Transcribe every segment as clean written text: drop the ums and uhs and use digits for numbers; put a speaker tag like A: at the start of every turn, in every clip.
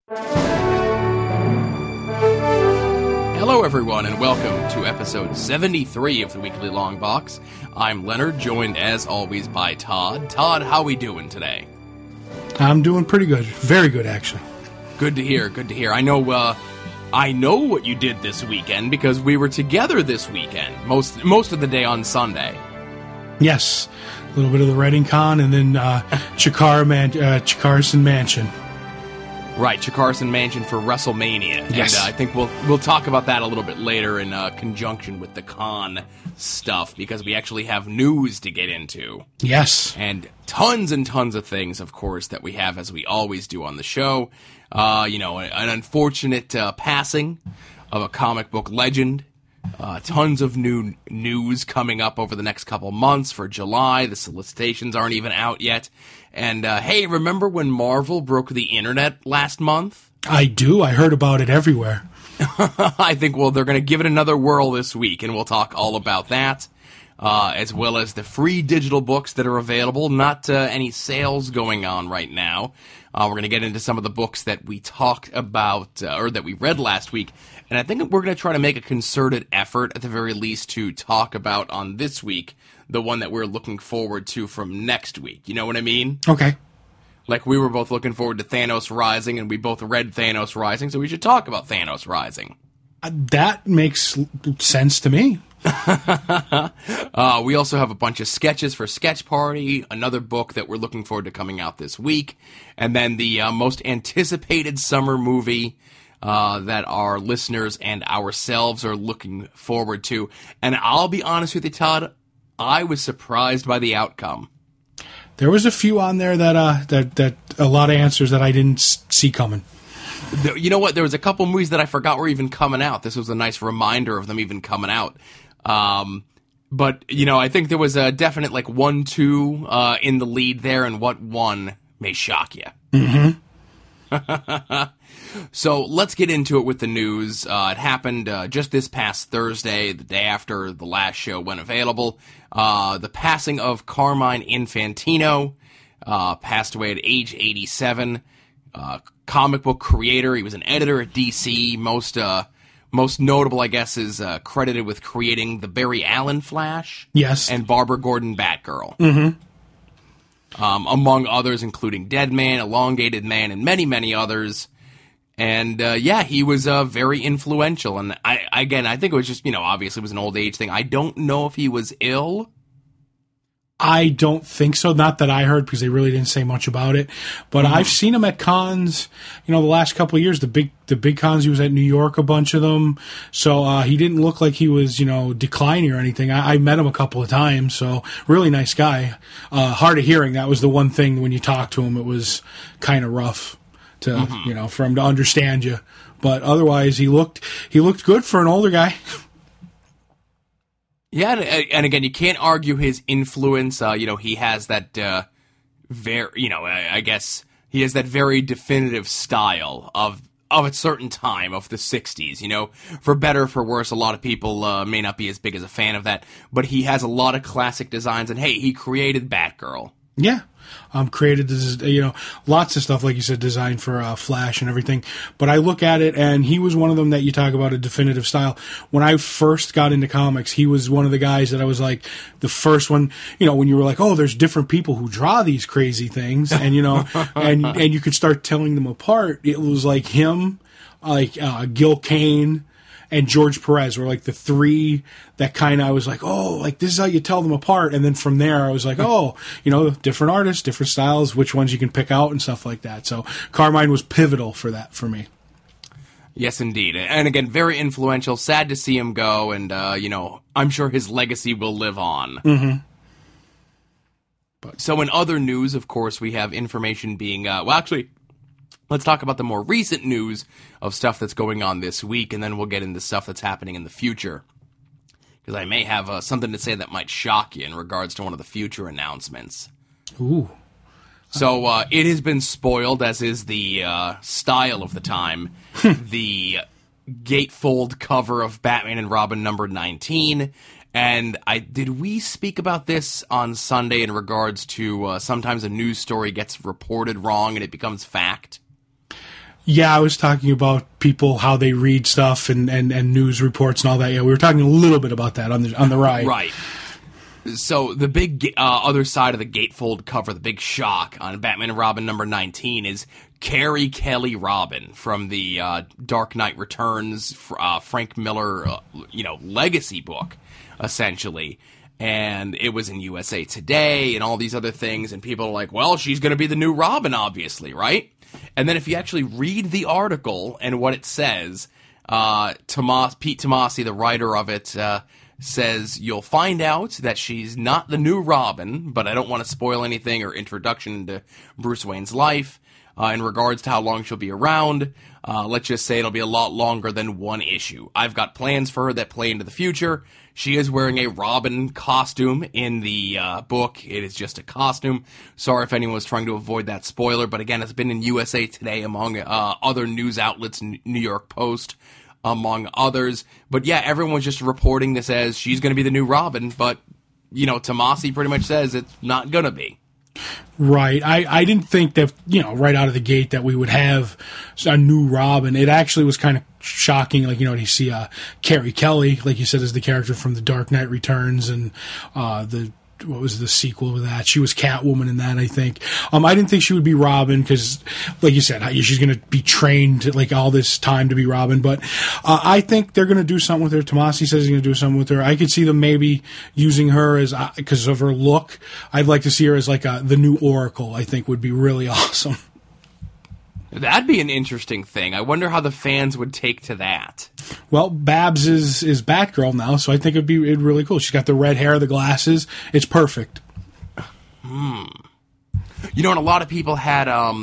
A: Hello, everyone, and welcome to episode 73 of the Weekly Long Box. I'm Leonard, joined as always by Todd. Todd, how we doing today?
B: I'm doing pretty good. Very good, actually.
A: Good to hear, good to hear. I know what you did this weekend because we were together this weekend, most of the day on Sunday.
B: Yes. A little bit of the Reading Con and then Chikarson Mansion.
A: Right, Chikarson Mansion for WrestleMania.
B: Yes.
A: And I think we'll talk about that a little bit later in conjunction with the con stuff, because we actually have news to get into.
B: Yes.
A: And tons of things, of course, that we have, as we always do on the show. An unfortunate passing of a comic book legend. Tons of new news coming up over the next couple months for July. The solicitations aren't even out yet. And, hey, remember when Marvel broke the internet last month?
B: I do. I heard about it everywhere.
A: I think, they're going to give it another whirl this week, and we'll talk all about that, as well as the free digital books that are available. Not any sales going on right now. We're going to get into some of the books that we talked about, or that we read last week. And I think we're going to try to make a concerted effort, at the very least, to talk about on this week the one that we're looking forward to from next week. You know what I mean?
B: Okay.
A: Like, we were both looking forward to Thanos Rising, and we both read Thanos Rising, so we should talk about Thanos Rising.
B: That makes sense to me.
A: We also have a bunch of sketches for Sketch Party, another book that we're looking forward to coming out this week, and then the most anticipated summer movie that our listeners and ourselves are looking forward to. And I'll be honest with you, Todd, I was surprised by the outcome.
B: There was a few on there that a lot of answers that I didn't see coming.
A: You know what? There was a couple movies that I forgot were even coming out. This was a nice reminder of them even coming out. But, I think there was a definite, 1-2 in the lead there, and what one may shock you.
B: Mm-hmm.
A: So let's get into it with the news. It happened just this past Thursday, the day after the last show went available. The passing of Carmine Infantino, passed away at age 87. Comic book creator. He was an editor at DC. Most notable, I guess, is credited with creating the Barry Allen Flash.
B: Yes.
A: And Barbara Gordon Batgirl.
B: Mm-hmm.
A: Among others, including Dead Man, Elongated Man, and many, many others. And, he was very influential. And I think it was just, obviously it was an old age thing. I don't know if he was ill.
B: I don't think so. Not that I heard, because they really didn't say much about it. But I've seen him at cons, the last couple of years. The big cons, he was at New York, a bunch of them. So he didn't look like he was, declining or anything. I met him a couple of times. So really nice guy. Hard of hearing. That was the one thing when you talked to him, it was kind of rough to, for him to understand you. But otherwise, he looked good for an older guy.
A: Yeah, and again, you can't argue his influence. He has that I guess he has that very definitive style of a certain time of the 60s. For better or for worse, a lot of people may not be as big as a fan of that, but he has a lot of classic designs. And hey, he created Batgirl.
B: Yeah. Created this, lots of stuff, like you said, designed for Flash and everything. But I look at it, and he was one of them that you talk about a definitive style. When I first got into comics, he was one of the guys that I was like, the first one, when you were like, oh, there's different people who draw these crazy things, and, and you could start telling them apart. It was like him, Gil Kane, and George Perez were like the three that kind of, I was like, oh, like this is how you tell them apart. And then from there, I was like, oh, different artists, different styles, which ones you can pick out and stuff like that. So Carmine was pivotal for that for me.
A: Yes, indeed. And again, very influential. Sad to see him go. And, I'm sure his legacy will live on.
B: Mm-hmm.
A: So in other news, of course, we have information being, let's talk about the more recent news of stuff that's going on this week, and then we'll get into stuff that's happening in the future. Because I may have something to say that might shock you in regards to one of the future announcements.
B: Ooh.
A: So it has been spoiled, as is the style of the time. The gatefold cover of Batman and Robin number 19. And did we speak about this on Sunday in regards to sometimes a news story gets reported wrong and it becomes fact?
B: Yeah, I was talking about people, how they read stuff and news reports and all that. Yeah, we were talking a little bit about that on the ride.
A: Right. So the big other side of the gatefold cover, the big shock on Batman and Robin number 19 is Carrie Kelly Robin from the Dark Knight Returns, Frank Miller, legacy book, essentially. And it was in USA Today and all these other things, and people are like, well, she's going to be the new Robin, obviously, right? And then if you actually read the article and what it says, Pete Tomasi, the writer of it, says you'll find out that she's not the new Robin, but I don't want to spoil anything or introduction to Bruce Wayne's life in regards to how long she'll be around. Let's just say it'll be a lot longer than one issue. I've got plans for her that play into the future. She is wearing a Robin costume in the book. It is just a costume. Sorry if anyone was trying to avoid that spoiler, but again, it's been in USA Today among other news outlets, New York Post, among others. But yeah, everyone's just reporting this as she's going to be the new Robin, but, Tomasi pretty much says it's not going to be.
B: Right. I didn't think that, right out of the gate that we would have a new Robin. It actually was kind of shocking. Like, you see Carrie Kelly, like you said, is the character from The Dark Knight Returns and what was the sequel to that? She was Catwoman in that, I think. I didn't think she would be Robin because, like you said, she's going to be trained like all this time to be Robin. But I think they're going to do something with her. Tomasi says he's going to do something with her. I could see them maybe using her as because of her look. I'd like to see her as like the new Oracle. I think would be really awesome.
A: That'd be an interesting thing. I wonder how the fans would take to that.
B: Well, Babs is Batgirl now, so I think it'd really cool. She's got the red hair, the glasses. It's perfect.
A: And a lot of people had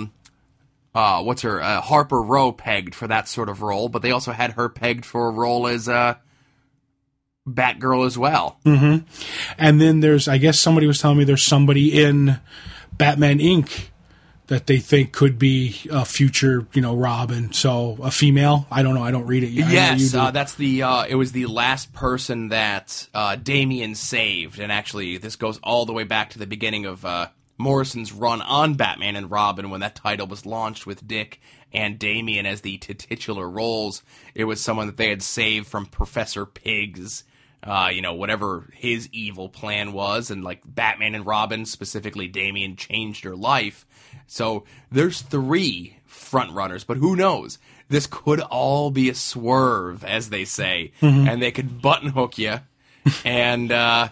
A: Harper Row pegged for that sort of role, but they also had her pegged for a role as Batgirl as well.
B: Mm-hmm. And then I guess somebody was telling me there's somebody in Batman Inc. that they think could be a future, Robin. So a female. I don't know. I don't read it yet.
A: Yes, that's it was the last person that Damian saved. And actually, this goes all the way back to the beginning of Morrison's run on Batman and Robin when that title was launched with Dick and Damian as the titular roles. It was someone that they had saved from Professor Pig's, whatever his evil plan was. And like Batman and Robin, specifically Damian, changed her life. So there's 3 front runners, but who knows? This could all be a swerve, as they say, and they could button hook you and have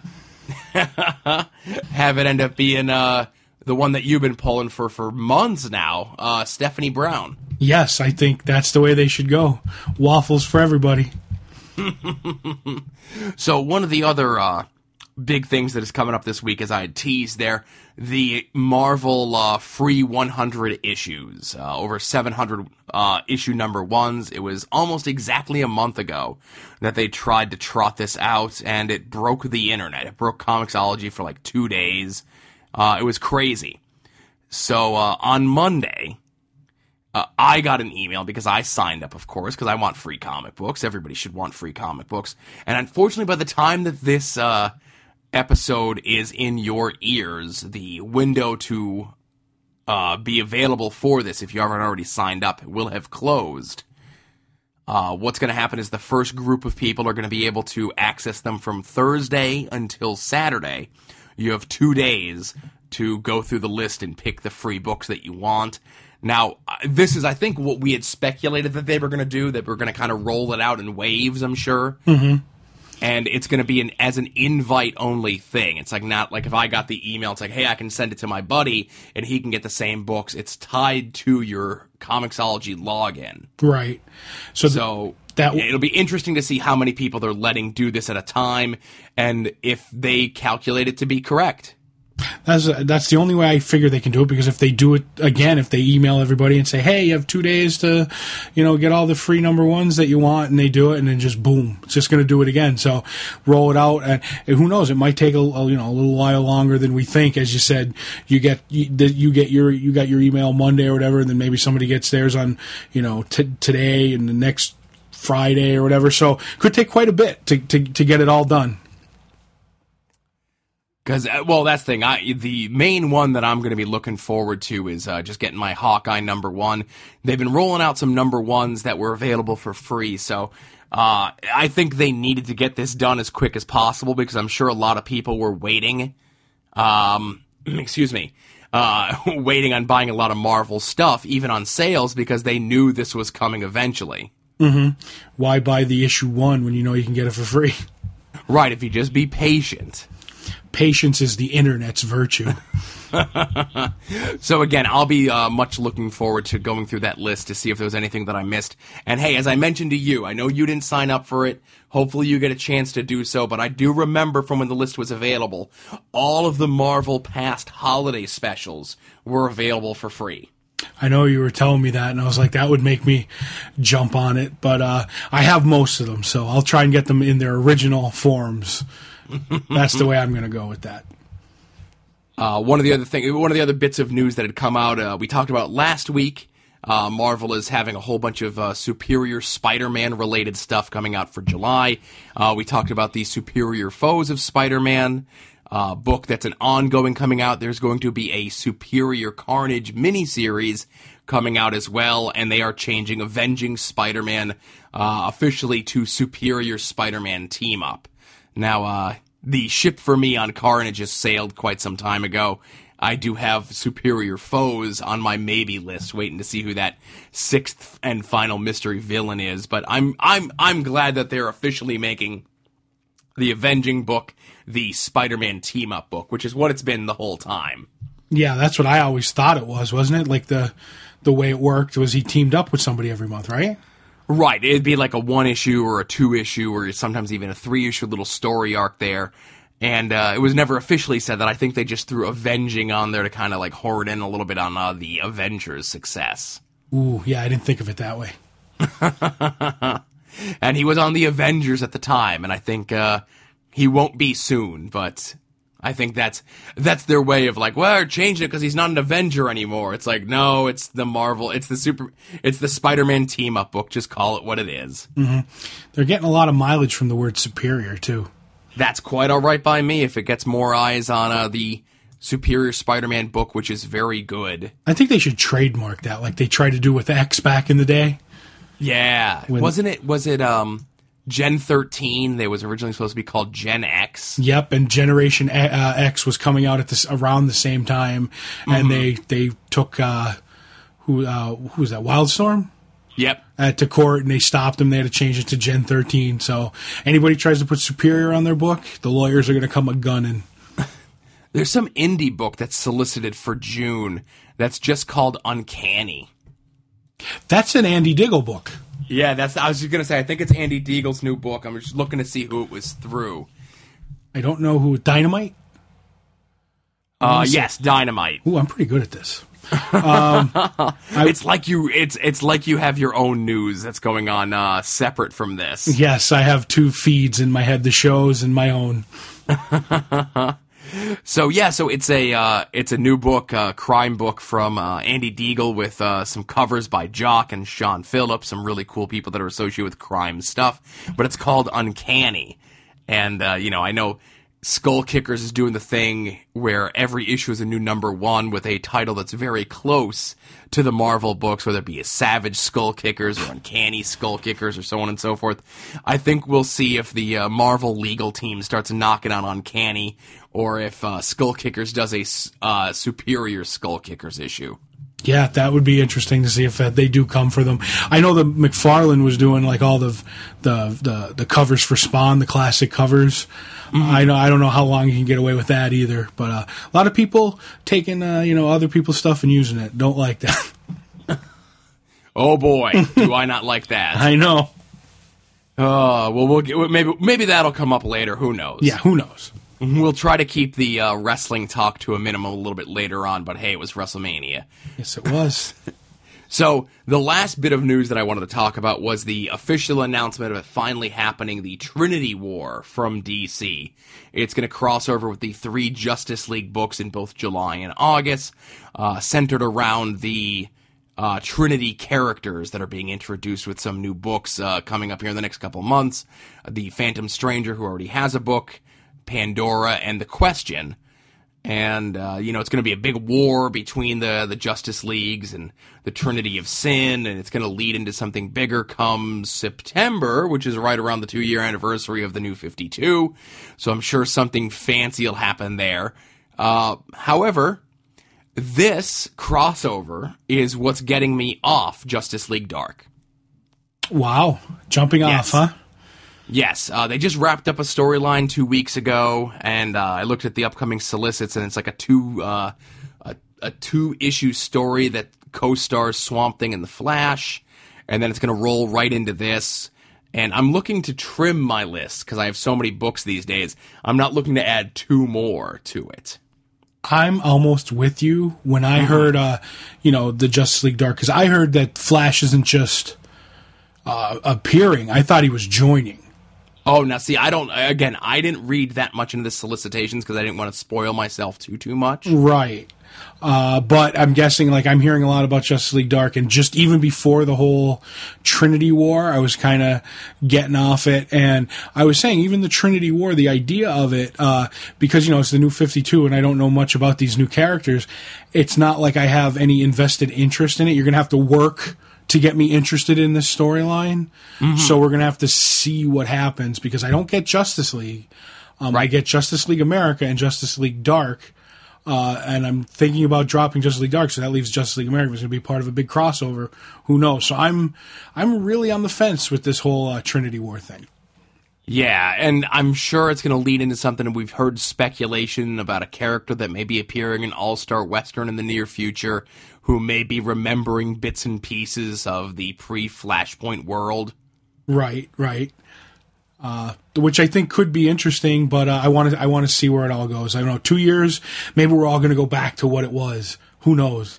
A: it end up being the one that you've been pulling for months now, Stephanie Brown.
B: Yes, I think that's the way they should go. Waffles for everybody.
A: So one of the other big things that is coming up this week, as I had teased there, the Marvel free 100 issues, over 700 issue number ones. It was almost exactly a month ago that they tried to trot this out, and it broke the internet. It broke Comixology for like 2 days. It was crazy. So on Monday, I got an email because I signed up, of course, because I want free comic books. Everybody should want free comic books. And unfortunately, by the time that this episode is in your ears, the window to be available for this, if you haven't already signed up, will have closed. What's going to happen is the first group of people are going to be able to access them from Thursday until Saturday. You have 2 days to go through the list and pick the free books that you want. Now, this is, I think, what we had speculated that they were going to do, that we're going to kind of roll it out in waves, I'm sure.
B: Mm-hmm.
A: And it's going to be as an invite-only thing. It's like not like if I got the email, it's like, hey, I can send it to my buddy, and he can get the same books. It's tied to your Comixology login.
B: Right.
A: So it'll be interesting to see how many people they're letting do this at a time, and if they calculate it to be correct.
B: That's the only way I figure they can do it, because if they do it again, if they email everybody and say, hey, you have 2 days to, get all the free number ones that you want, and they do it, and then just boom, it's just going to do it again. So roll it out, and who knows, it might take a little while longer than we think. As you said, you got your email Monday or whatever, and then maybe somebody gets theirs on, today and the next Friday or whatever. So could take quite a bit to get it all done.
A: Because, well, that's the thing. The main one that I'm going to be looking forward to is just getting my Hawkeye #1. They've been rolling out some #1s that were available for free, so I think they needed to get this done as quick as possible because I'm sure a lot of people were waiting. Waiting on buying a lot of Marvel stuff, even on sales, because they knew this was coming eventually.
B: Mm-hmm. Why buy the issue 1 when you know you can get it for free?
A: Right, if you just be patient.
B: Patience is the internet's virtue.
A: So again, I'll be much looking forward to going through that list to see if there was anything that I missed. And hey, as I mentioned to you, I know you didn't sign up for it. Hopefully you get a chance to do so, but I do remember from when the list was available, all of the Marvel past holiday specials were available for free.
B: I know you were telling me that, and I was like, that would make me jump on it. But I have most of them, so I'll try and get them in their original forms. That's the way I'm going to go with that.
A: One of the other bits of news that had come out, we talked about last week. Marvel is having a whole bunch of Superior Spider-Man related stuff coming out for July. We talked about the Superior Foes of Spider-Man book that's an ongoing coming out. There's going to be a Superior Carnage miniseries coming out as well, and they are changing Avenging Spider-Man officially to Superior Spider-Man Team Up. Now, the ship for me on Carnage has sailed quite some time ago. I do have Superior Foes on my maybe list, waiting to see who that 6th and final mystery villain is. But I'm glad that they're officially making the Avenging book the Spider-Man Team Up book, which is what it's been the whole time.
B: Yeah, that's what I always thought it was, wasn't it? Like the way it worked was he teamed up with somebody every month, right?
A: Right, it'd be like a 1-issue or a 2-issue or sometimes even a 3-issue little story arc there. And it was never officially said that. I think they just threw Avenging on there to kind of like horn in a little bit on the Avengers' success.
B: Ooh, yeah, I didn't think of it that way.
A: And he was on the Avengers at the time, and I think he won't be soon, but I think that's their way of like, well, we're changing it because he's not an Avenger anymore. It's like, no, it's the Marvel, it's the Spider-Man Team Up book. Just call it what it is.
B: Mm-hmm. They're getting a lot of mileage from the word superior, too.
A: That's quite all right by me if it gets more eyes on the Superior Spider-Man book, which is very good.
B: I think they should trademark that like they tried to do with X back in the day.
A: Yeah. Was it Gen 13? They was originally supposed to be called Gen X.
B: Yep, and Generation X was coming out at around the same time, and they took who was that, Wildstorm?
A: Yep.
B: To court, and they stopped them. They had to change it to Gen 13. So anybody tries to put Superior on their book, the lawyers are going to come a-gunning.
A: There's some indie book that's solicited for June that's just called Uncanny.
B: That's an Andy Diggle book.
A: Yeah, I was just going to say, I think it's Andy Diggle's new book. I'm just looking to see who it was through.
B: I don't know who. Dynamite?
A: Yes, Dynamite.
B: Ooh, I'm pretty good at this.
A: It's like you have your own news that's going on separate from this.
B: Yes, I have 2 feeds in my head, the shows and my own.
A: So it's a new book, crime book from Andy Diggle with some covers by Jock and Sean Phillips, some really cool people that are associated with crime stuff. But it's called Uncanny, and I know Skull Kickers is doing the thing where every issue is a new #1 with a title that's very close to the Marvel books, whether it be a Savage Skull Kickers or Uncanny Skull Kickers or so on and so forth. I think we'll see if the Marvel legal team starts knocking on Uncanny, or if Skull Kickers does a Superior Skull Kickers issue.
B: Yeah, that would be interesting to see if they do come for them. I know that McFarlane was doing like all the covers for Spawn, the classic covers. I don't know how long you can get away with that either, but a lot of people taking other people's stuff and using it. Don't like that.
A: Oh boy, do I not like that?
B: I know.
A: Well, maybe that'll come up later. Who knows?
B: Yeah, who knows?
A: We'll try to keep the wrestling talk to a minimum a little bit later on, but hey, it was WrestleMania.
B: Yes, it was.
A: So, the last bit of news that I wanted to talk about was the official announcement of it finally happening, the Trinity War from DC. It's going to cross over with the 3 Justice League books in both July and August, centered around the Trinity characters that are being introduced with some new books coming up here in the next couple months. The Phantom Stranger, who already has a book, Pandora and the Question. And, it's going to be a big war between the Justice Leagues and the Trinity of Sin, and it's going to lead into something bigger come September, which is right around the 2-year anniversary of the New 52. So I'm sure something fancy will happen there. However, this crossover is what's getting me off Justice League Dark.
B: Wow. Jumping off, huh?
A: Yes, they just wrapped up a storyline 2 weeks ago, and I looked at the upcoming solicits, and it's like a two-issue story that co-stars Swamp Thing and the Flash, and then it's going to roll right into this. And I'm looking to trim my list because I have so many books these days. I'm not looking to add 2 more to it.
B: I'm almost with you when I heard, the Justice League Dark, because I heard that Flash isn't just appearing. I thought he was joining.
A: Oh, now see, I didn't read that much into the solicitations because I didn't want to spoil myself too much.
B: Right. But I'm guessing, I'm hearing a lot about Justice League Dark, and just even before the whole Trinity War, I was kind of getting off it, and I was saying, even the Trinity War, the idea of it, because, it's the New 52, and I don't know much about these new characters, it's not like I have any invested interest in it. You're going to have to work to get me interested in this storyline. Mm-hmm. So we're going to have to see what happens, because I don't get Justice League. I get Justice League America and Justice League Dark. And I'm thinking about dropping Justice League Dark, so that leaves Justice League America. It's going to be part of a big crossover. Who knows? So I'm really on the fence with this whole Trinity War thing.
A: Yeah, and I'm sure it's going to lead into something. We've heard speculation about a character that may be appearing in All-Star Western in the near future, who may be remembering bits and pieces of the pre-Flashpoint world.
B: Right. Which I think could be interesting, but I want to see where it all goes. I don't know, 2 years, maybe we're all going to go back to what it was. Who knows?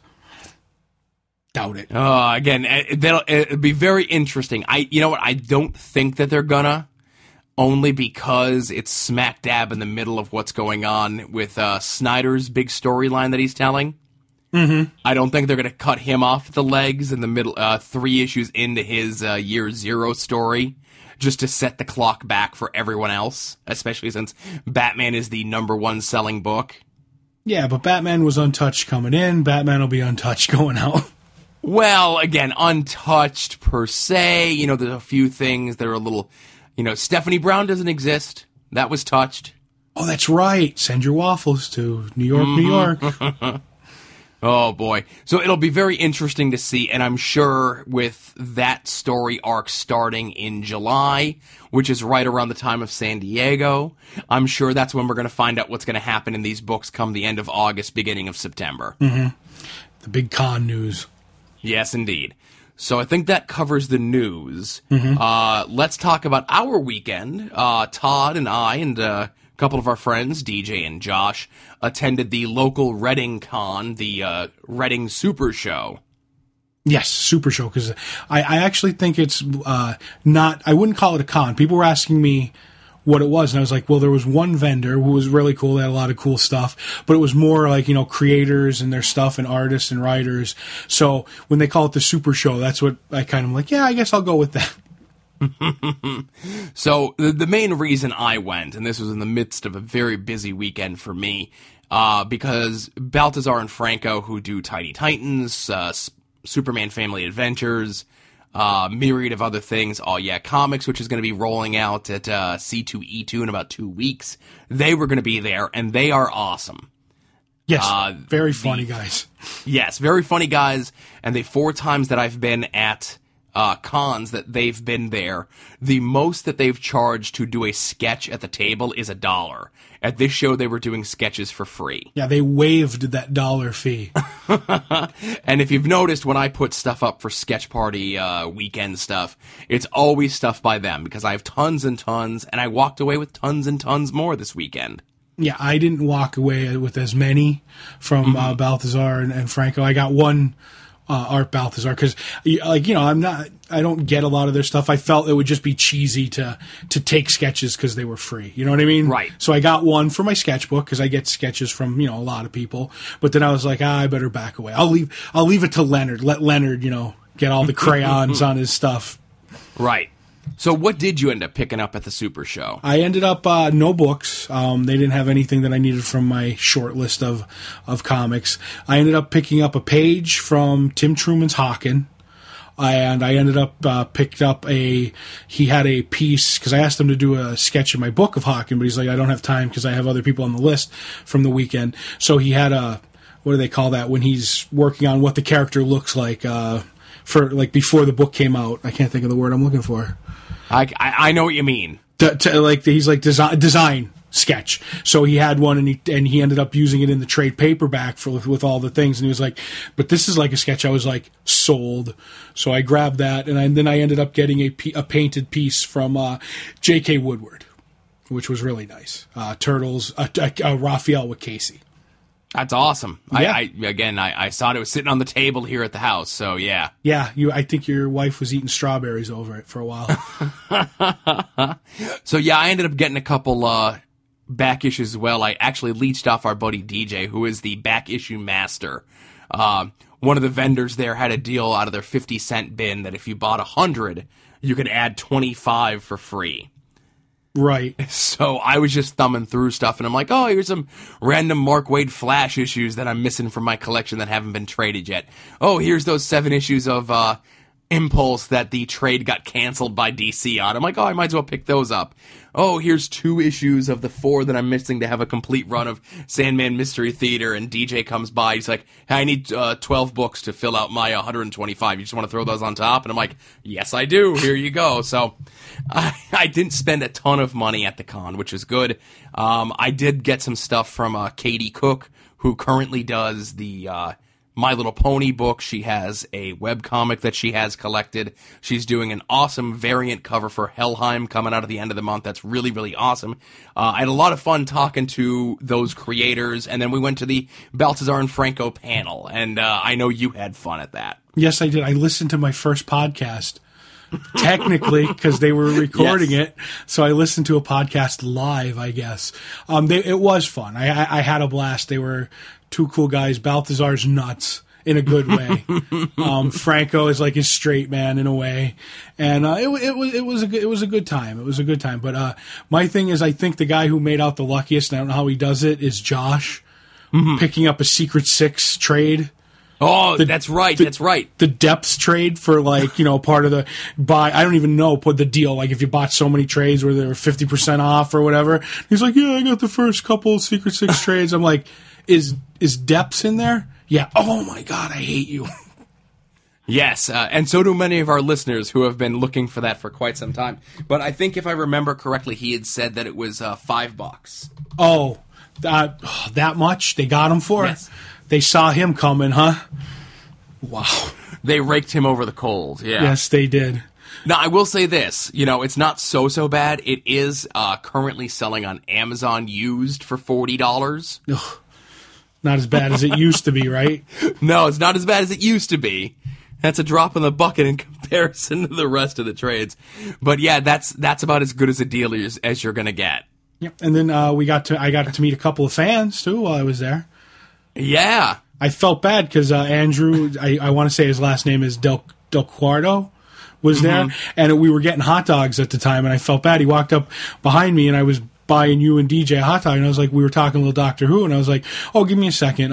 B: Doubt it.
A: Again, it'll be very interesting. You know what? I don't think that they're gonna. Only because it's smack dab in the middle of what's going on with Snyder's big storyline that he's telling.
B: Mm-hmm.
A: I don't think they're going to cut him off the legs in the middle, 3 issues into his year 0 story, just to set the clock back for everyone else, especially since Batman is the #1 selling book.
B: Yeah, but Batman was untouched coming in. Batman will be untouched going out.
A: Well, again, untouched per se. There's a few things that are a little... Stephanie Brown doesn't exist. That was touched.
B: Oh, that's right. Send your waffles to New York, New York.
A: Oh, boy. So it'll be very interesting to see, and I'm sure with that story arc starting in July, which is right around the time of San Diego, I'm sure that's when we're going to find out what's going to happen in these books come the end of August, beginning of September.
B: Mm-hmm. The big con news.
A: Yes, indeed. So I think that covers the news.
B: Mm-hmm.
A: Let's talk about our weekend. Todd and I and a couple of our friends, DJ and Josh, attended the local Reading Con, the Reading Super Show.
B: Yes, Super Show, because I actually think it's not... I wouldn't call it a con. People were asking me what it was, and I was like, well, there was one vendor who was really cool. They had a lot of cool stuff, but it was more like, creators and their stuff and artists and writers. So when they call it the Super Show, that's what I kind of like, yeah, I guess I'll go with that.
A: So the main reason I went, and this was in the midst of a very busy weekend for me, because Baltazar and Franco, who do Tiny Titans, Superman Family Adventures, myriad of other things, Oh Yeah Comics, which is going to be rolling out at C2E2 in about 2 weeks. They were going to be there, and they are awesome.
B: Yes, very funny guys.
A: Yes, very funny guys, and the 4 times that I've been at cons that they've been there, the most that they've charged to do a sketch at the table is $1. At this show, they were doing sketches for free.
B: Yeah, they waived that $1 fee.
A: And if you've noticed, when I put stuff up for Sketch Party weekend stuff, it's always stuff by them, because I have tons and tons, and I walked away with tons and tons more this weekend.
B: Yeah, I didn't walk away with as many from Balthazar and Franco. I got one Art Balthazar, because I don't get a lot of their stuff. I felt it would just be cheesy to take sketches because they were free. You know what I mean?
A: Right.
B: So I got one for my sketchbook, because I get sketches from a lot of people. But then I was like, I better back away. I'll leave it to Leonard. Let Leonard get all the crayons on his stuff.
A: Right. So what did you end up picking up at the Super Show?
B: I ended up no books. They didn't have anything that I needed from my short list of comics. I ended up picking up a page from Tim Truman's Hawken. And I ended up picked up he had a piece, because I asked him to do a sketch of my book of Hawken, but he's like, I don't have time because I have other people on the list from the weekend. So he had what do they call that when he's working on what the character looks like for like before the book came out. I can't think of the word I'm looking for.
A: I know what you mean.
B: He's like design sketch. So he had one, and he ended up using it in the trade paperback with all the things. And he was like, "But this is like a sketch." I was like, "Sold." So I grabbed that, and then I ended up getting a painted piece from J.K. Woodward, which was really nice. Turtles, Raphael with Casey.
A: That's awesome.
B: Yeah.
A: I saw it was sitting on the table here at the house, so yeah.
B: Yeah, I think your wife was eating strawberries over it for a while.
A: So yeah, I ended up getting a couple back issues as well. I actually leached off our buddy DJ, who is the back issue master. One of the vendors there had a deal out of their 50-cent bin that if you bought 100, you could add 25 for free.
B: Right.
A: So I was just thumbing through stuff, and I'm like, oh, here's some random Mark Waid Flash issues that I'm missing from my collection that haven't been traded yet. Oh, here's those 7 issues of Impulse that the trade got canceled by DC on. I'm like, oh, I might as well pick those up. Oh, here's 2 issues of the 4 that I'm missing to have a complete run of Sandman Mystery Theater, and DJ comes by. He's like, hey, I need 12 books to fill out my 125. You just want to throw those on top? And I'm like, yes, I do. Here you go. So I didn't spend a ton of money at the con, which is good. I did get some stuff from Katie Cook, who currently does the My Little Pony book. She has a webcomic that she has collected. She's doing an awesome variant cover for Helheim coming out at the end of the month. That's really, really awesome. I had a lot of fun talking to those creators, and then we went to the Baltazar and Franco panel, and I know you had fun at that.
B: Yes, I did. I listened to my first podcast, technically, because they were recording
A: Yes.
B: it. So I listened to a podcast live, I guess. It was fun. I had a blast. They were 2 cool guys. Balthazar's nuts in a good way. Franco is like his straight man in a way, and it was a good time. It was a good time. But my thing is, I think the guy who made out the luckiest, and I don't know how he does it, is Josh picking up a Secret Six trade.
A: Oh, that's right. That's right.
B: The depths trade for part of the buy. I don't even know put the deal. Like if you bought so many trades where they were 50% off or whatever. He's like, yeah, I got the first couple Secret Six trades. I'm like, is depths in there? Yeah. Oh my God, I hate you.
A: Yes, and so do many of our listeners who have been looking for that for quite some time. But I think if I remember correctly, he had said that it was $5.
B: Oh, that much? They got him for?
A: Yes.
B: They saw him coming, huh? Wow.
A: They raked him over the coals, yeah.
B: Yes, they did.
A: Now, I will say this, it's not so bad. It is currently selling on Amazon used for $40.
B: Ugh. Not as bad as it used to be, right?
A: No, it's not as bad as it used to be. That's a drop in the bucket in comparison to the rest of the trades. But yeah, that's about as good as a deal as you're going to get.
B: Yep. And then I got to meet a couple of fans, too, while I was there.
A: Yeah.
B: I felt bad because Andrew, I want to say his last name is Del Quardo, was there. And we were getting hot dogs at the time, and I felt bad. He walked up behind me, and I was buying you and DJ a hot dog, and I was like, we were talking a little Doctor Who, and I was like, oh, give me a second.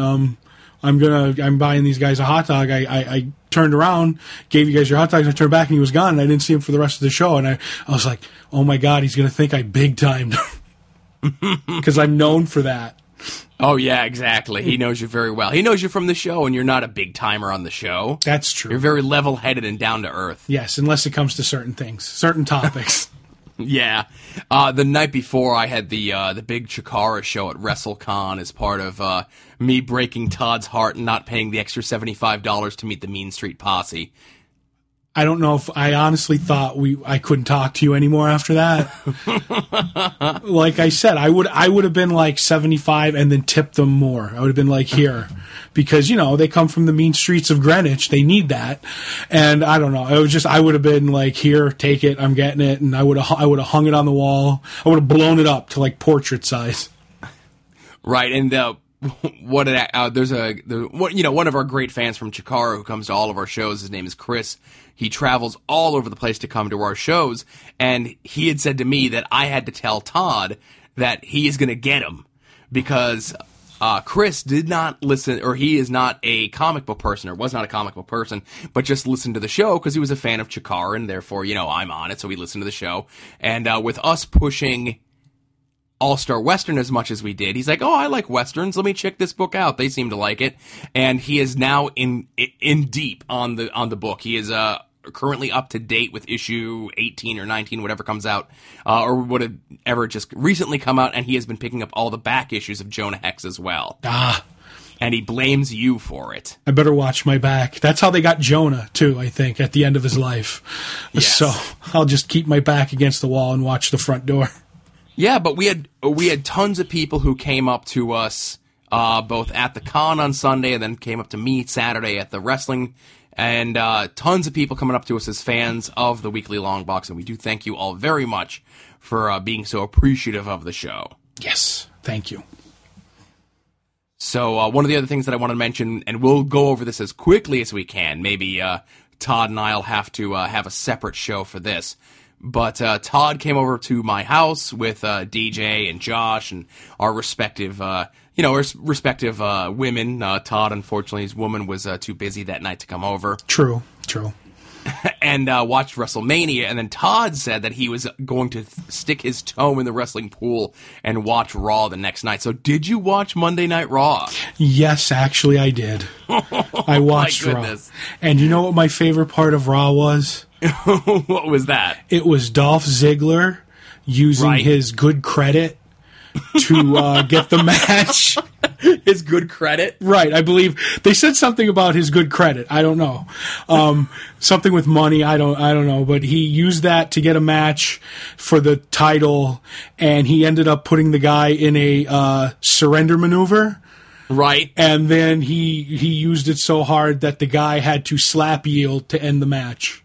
B: I'm buying these guys a hot dog. I turned around, gave you guys your hot dogs, and I turned back, and he was gone, and I didn't see him for the rest of the show. And I was like, oh my God, he's going to think I big timed because I'm known for that.
A: Oh, yeah, exactly. He knows you very well. He knows you from the show, and you're not a big timer on the show.
B: That's true.
A: You're very level-headed and down to earth.
B: Yes, unless it comes to certain things, certain topics.
A: Yeah. The night before, I had the big Chikara show at WrestleCon as part of me breaking Todd's heart and not paying the extra $75 to meet the Mean Street Posse.
B: I don't know if I honestly thought I couldn't talk to you anymore after that. Like I said, I would have been like 75 and then tipped them more. I would have been like, here, because they come from the mean streets of Greenwich. They need that. And I don't know. It was just, I would have been like, here, take it. I'm getting it. And I would have hung it on the wall. I would have blown it up to like portrait size.
A: Right. And one of our great fans from Chikara who comes to all of our shows. His name is Chris. He travels all over the place to come to our shows, and he had said to me that I had to tell Todd that he is going to get him because Chris did not listen, or he is not a comic book person, or was not a comic book person, but just listened to the show because he was a fan of Chikara, and therefore, I'm on it, so he listened to the show. And with us pushing All-Star Western as much as we did, he's like, oh, I like Westerns, let me check this book out. They seem to like it. And he is now in deep on the book. He is currently up to date with issue 18 or 19, whatever comes out, or whatever just recently come out, and he has been picking up all the back issues of Jonah Hex as well. And he blames you for it.
B: I better watch my back. That's how they got Jonah, too, I think, at the end of his life. Yes. So I'll just keep my back against the wall and watch the front door.
A: Yeah, but we had tons of people who came up to us both at the con on Sunday and then came up to me Saturday at the wrestling. And tons of people coming up to us as fans of the Weekly Long Box, and we do thank you all very much for being so appreciative of the show.
B: Yes, thank you.
A: So one of the other things that I want to mention, and we'll go over this as quickly as we can, maybe Todd and I will have to have a separate show for this, but Todd came over to my house with DJ and Josh and our respective women. Todd, unfortunately, his woman was too busy that night to come over.
B: True.
A: And watched WrestleMania, and then Todd said that he was going to stick his toe in the wrestling pool and watch Raw the next night. So did you watch Monday Night Raw?
B: Yes, actually I did. I watched Raw. And you know what my favorite part of Raw was?
A: What was that?
B: It was Dolph Ziggler using his good credit to get the match.
A: His good credit?
B: Right, I believe they said something about his good credit. I don't know. Something with money, I don't know, but he used that to get a match for the title, and he ended up putting the guy in a surrender maneuver.
A: Right.
B: And then he used it so hard that the guy had to slap yield to end the match.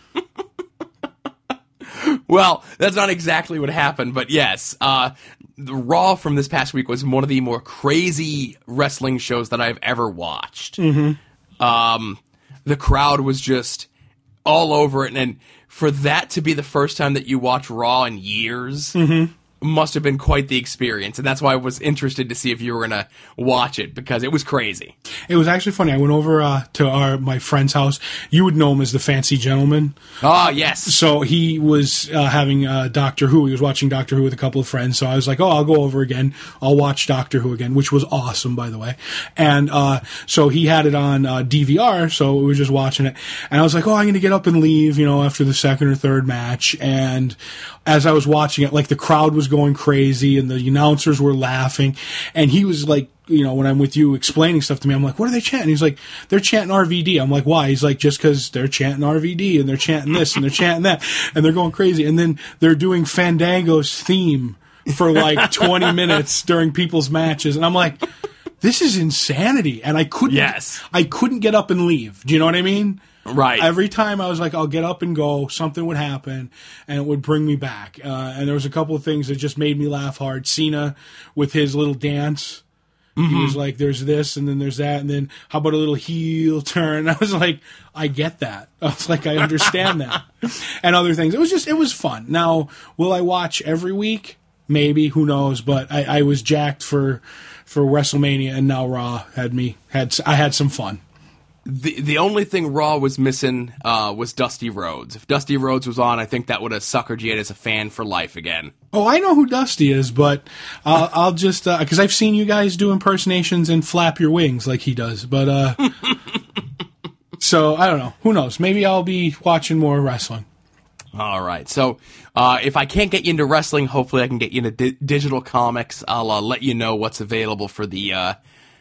A: Well, that's not exactly what happened, but yes, the Raw from this past week was one of the more crazy wrestling shows that I've ever watched.
B: Mm-hmm.
A: The crowd was just all over it, and for that to be the first time that you watch Raw in years, must have been quite the experience, and that's why I was interested to see if you were going to watch it, because it was crazy.
B: It was actually funny. I went over to my friend's house. You would know him as the Fancy Gentleman.
A: Oh, yes.
B: So he was having Doctor Who. He was watching Doctor Who with a couple of friends. So I was like, I'll go over again. I'll watch Doctor Who again, which was awesome, by the way. And so he had it on DVR, so we were just watching it. And I was like, I'm going to get up and leave, after the second or third match. And as I was watching it, the crowd was going crazy and the announcers were laughing. And he was like, when I'm with you explaining stuff to me, I'm like, what are they chanting? He's like, they're chanting RVD. I'm like, why? He's like, just because they're chanting RVD and they're chanting this and they're chanting that and they're going crazy. And then they're doing Fandango's theme for 20 minutes during people's matches. And I'm like, this is insanity. And I couldn't get up and leave. Do you know what I mean?
A: Right.
B: Every time I was like, I'll get up and go, something would happen, and it would bring me back. And there was a couple of things that just made me laugh hard. Cena with his little dance. Mm-hmm. He was like, there's this, and then there's that, and then how about a little heel turn? I was like, I get that. I was like, I understand that. And other things. It was fun. Now, will I watch every week? Maybe. Who knows? But I was jacked for WrestleMania, and now Raw I had some fun.
A: The only thing Raw was missing was Dusty Rhodes. If Dusty Rhodes was on, I think that would have suckered you in as a fan for life again.
B: Oh, I know who Dusty is, but I'll just because I've seen you guys do impersonations and flap your wings like he does. But so I don't know. Who knows? Maybe I'll be watching more wrestling.
A: All right. So if I can't get you into wrestling, hopefully I can get you into digital comics. I'll let you know what's available for the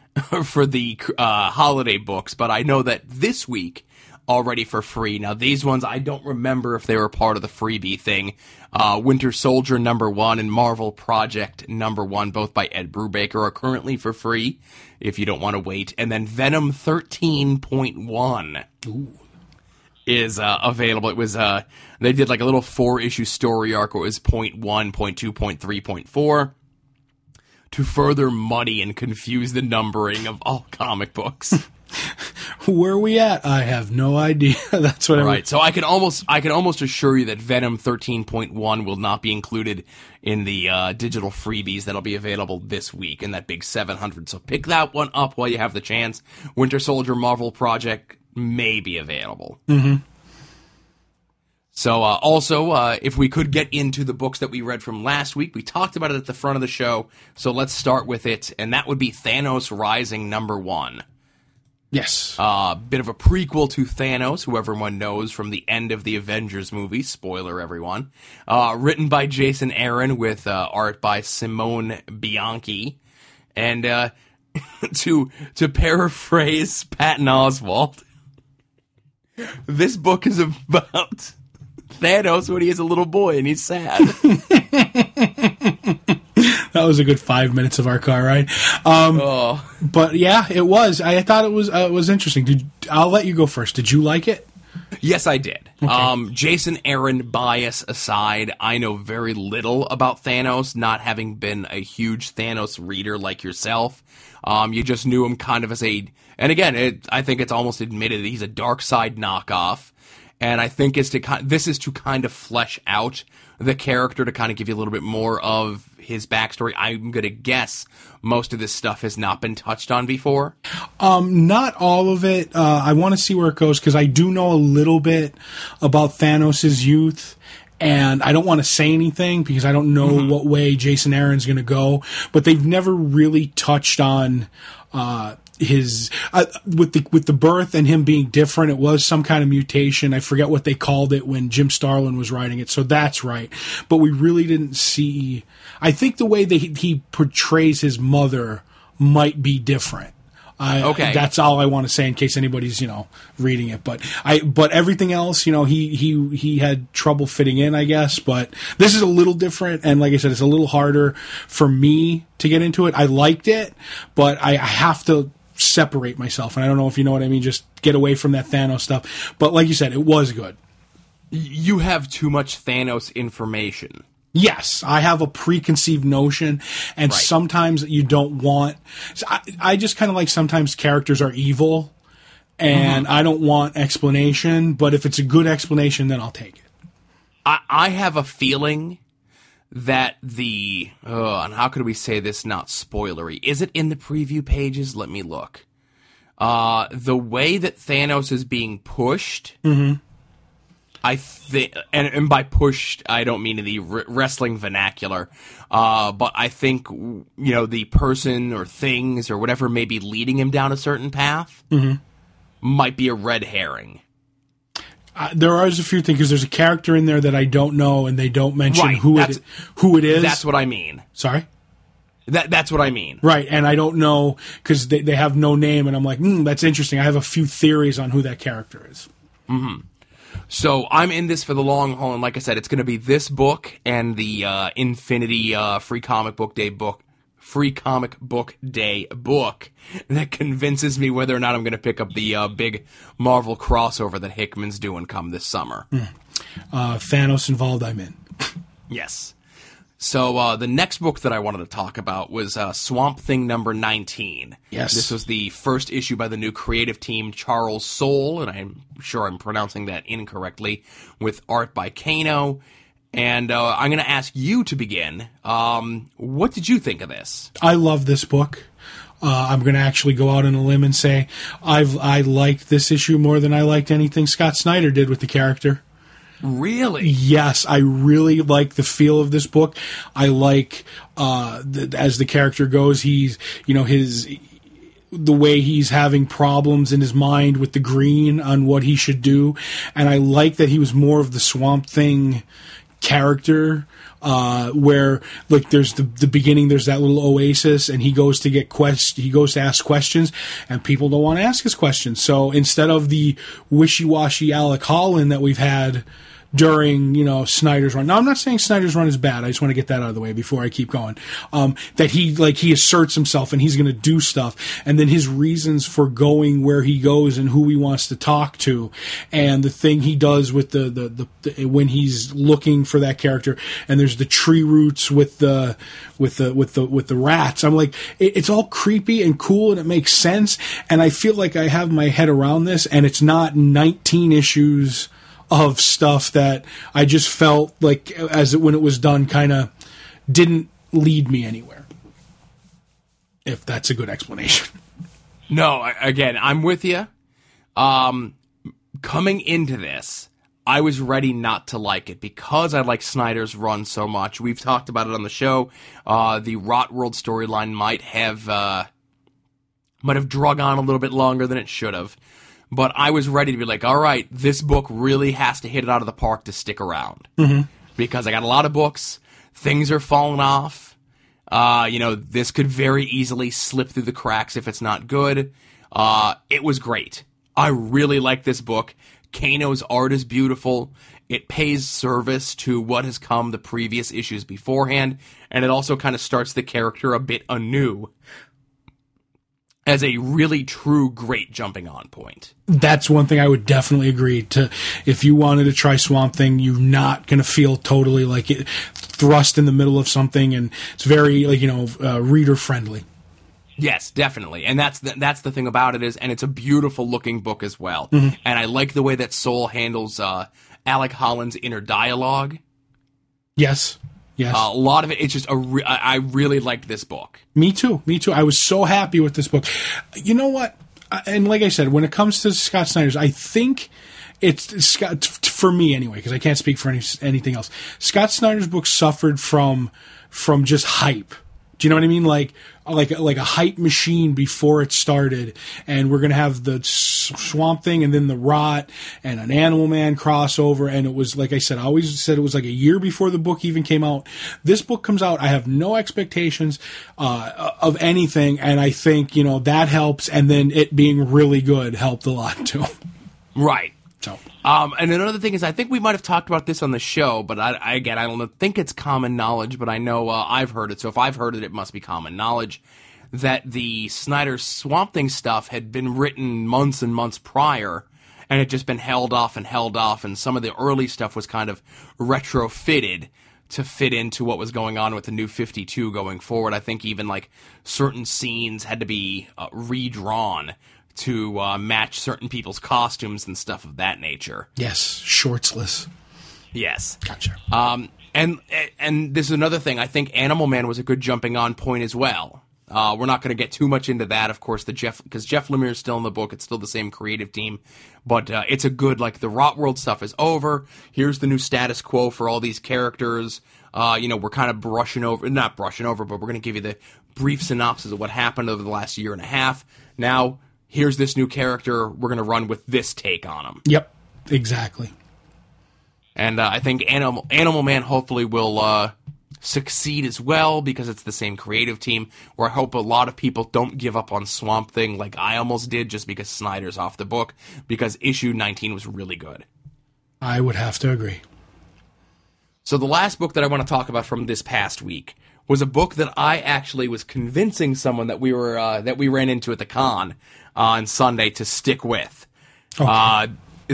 A: holiday books, but I know that this week already for free. Now these ones I don't remember if they were part of the freebie thing. Winter Soldier #1 and Marvel Project #1, both by Ed Brubaker, are currently for free if you don't want to wait. And then Venom 13.1 is available. It was they did like a little 4-issue story arc where it was .1, .2, .3, .4. to further muddy and confuse the numbering of all comic books.
B: Where are we at? I have no idea. That's what
A: Right. So I can almost assure you that Venom 13.1 will not be included in the digital freebies that'll be available this week in that big 700. So pick that one up while you have the chance. Winter Soldier Marvel Project may be available.
B: Mm-hmm.
A: So also, if we could get into the books that we read from last week, we talked about it at the front of the show. So let's start with it, and that would be Thanos Rising #1.
B: Yes.
A: Bit of a prequel to Thanos, who everyone knows from the end of the Avengers movie. Spoiler, everyone. Written by Jason Aaron with art by Simone Bianchi. And to paraphrase Patton Oswalt, this book is about Thanos when he is a little boy and he's sad.
B: That was a good 5 minutes of our car ride. But yeah, it was. I thought it was interesting. I'll let you go first. Did you like it?
A: Yes, I did.
B: Okay.
A: Jason Aaron bias aside, I know very little about Thanos, not having been a huge Thanos reader like yourself. You just knew him kind of as and again, I think it's almost admitted that he's a Darkseid knockoff. And I think this is to kind of flesh out the character, to kind of give you a little bit more of his backstory. I'm going to guess most of this stuff has not been touched on before.
B: Not all of it. I want to see where it goes, because I do know a little bit about Thanos' youth. And I don't want to say anything because I don't know what way Jason Aaron's going to go. But they've never really touched on his with the birth and him being different. It was some kind of mutation. I forget what they called it when Jim Starlin was writing it. So that's right. But we really didn't see. I think the way that he portrays his mother might be different.
A: Okay.
B: That's all I want to say in case anybody's, reading it. But everything else, he had trouble fitting in, I guess. But this is a little different. And like I said, it's a little harder for me to get into it. I liked it, but I have to separate myself. And I don't know if you know what I mean. Just get away from that Thanos stuff. But like you said, it was good.
A: You have too much Thanos information.
B: Yes, I have a preconceived notion, and
A: Right.
B: sometimes you don't want. I just kind of like sometimes characters are evil, and I don't want explanation. But if it's a good explanation, then I'll take it.
A: I have a feeling that and how could we say this not spoilery? Is it in the preview pages? Let me look. The way that Thanos is being pushed. I think, and by pushed, I don't mean in the wrestling vernacular, but I think, the person or things or whatever may be leading him down a certain path might be a red herring.
B: There are a few things, because there's a character in there that I don't know, and they don't mention
A: Right,
B: who it is.
A: That's what I mean.
B: Sorry?
A: That's what I mean.
B: Right, and I don't know, because they have no name, and I'm like, that's interesting. I have a few theories on who that character is.
A: So I'm in this for the long haul, and like I said, it's going to be this book and the Infinity Free Comic Book Day book that convinces me whether or not I'm going to pick up the big Marvel crossover that Hickman's doing come this summer.
B: Thanos involved, I'm in.
A: Yes. So the next book that I wanted to talk about was Swamp Thing number 19.
B: Yes.
A: This was the first issue by the new creative team, Charles Soule, and I'm sure I'm pronouncing that incorrectly, with art by Kano. And I'm going to ask you to begin. What did you think of this?
B: I love this book. I'm going to actually go out on a limb and say I liked this issue more than I liked anything Scott Snyder did with the character.
A: Really?
B: Yes, I really like the feel of this book. I like as the character goes, he's the way he's having problems in his mind with the Green on what he should do, and I like that he was more of the Swamp Thing character. Where like there's the beginning, there's that little oasis, and he goes to ask questions, and people don't want to ask his questions. So instead of the wishy-washy Alec Holland that we've had during Snyder's run. Now I'm not saying Snyder's run is bad. I just want to get that out of the way before I keep going. That he asserts himself and he's going to do stuff, and then his reasons for going where he goes and who he wants to talk to, and the thing he does with the when he's looking for that character, and there's the tree roots with the rats. I'm like, it's all creepy and cool, and it makes sense. And I feel like I have my head around this, and it's not 19 issues of stuff that I just felt like, when it was done, kind of didn't lead me anywhere. If that's a good explanation.
A: No, again, I'm with you. Coming into this, I was ready not to like it because I like Snyder's run so much. We've talked about it on the show. The Rot World storyline might have drug on a little bit longer than it should have. But I was ready to be like, all right, this book really has to hit it out of the park to stick around. Mm-hmm. Because I got a lot of books. Things are falling off. This could very easily slip through the cracks if it's not good. It was great. I really like this book. Kano's art is beautiful. It pays service to what has come the previous issues beforehand, and it also kind of starts the character a bit anew as a really true great jumping on point.
B: That's one thing I would definitely agree to. If you wanted to try Swamp Thing, you're not going to feel totally like it thrust in the middle of something, and it's very reader friendly.
A: Yes, definitely, and that's the thing about it and it's a beautiful looking book as well. Mm-hmm. And I like the way that Soule handles Alec Holland's inner dialogue.
B: Yes.
A: A lot of it, it's just I really liked this book.
B: Me too. I was so happy with this book. You know what? And like I said, when it comes to Scott Snyder's, I think it's Scott, for me anyway, because I can't speak for anything else. Scott Snyder's book suffered from just hype. Do you know what I mean? Like a hype machine before it started, and we're gonna have the Swamp Thing and then the Rot and an Animal Man crossover, and it was, like I said, I always said it was like a year before the book even came out. This book comes out, I have no expectations of anything, and I think that helps, and then it being really good helped a lot too.
A: Right.
B: So.
A: And another thing is, I think we might have talked about this on the show, but I don't think it's common knowledge, but I know I've heard it, so if I've heard it, it must be common knowledge, that the Snyder Swamp Thing stuff had been written months and months prior, and had just been held off, and some of the early stuff was kind of retrofitted to fit into what was going on with the New 52 going forward. I think even like certain scenes had to be redrawn to match certain people's costumes and stuff of that nature.
B: Yes, shortsless.
A: Yes.
B: Gotcha.
A: And this is another thing. I think Animal Man was a good jumping on point as well. We're not going to get too much into that, of course, because Jeff Lemire is still in the book. It's still the same creative team. But it's a good, the Rot World stuff is over. Here's the new status quo for all these characters. We're kind of not brushing over, but we're going to give you the brief synopsis of what happened over the last year and a half. Now, here's this new character. We're going to run with this take on him.
B: Yep, exactly.
A: And I think Animal Man hopefully will succeed as well, because it's the same creative team, where I hope a lot of people don't give up on Swamp Thing like I almost did just because Snyder's off the book, because issue 19 was really good.
B: I would have to agree.
A: So the last book that I want to talk about from this past week was a book that I actually was convincing someone that we ran into at the con on Sunday to stick with. Okay.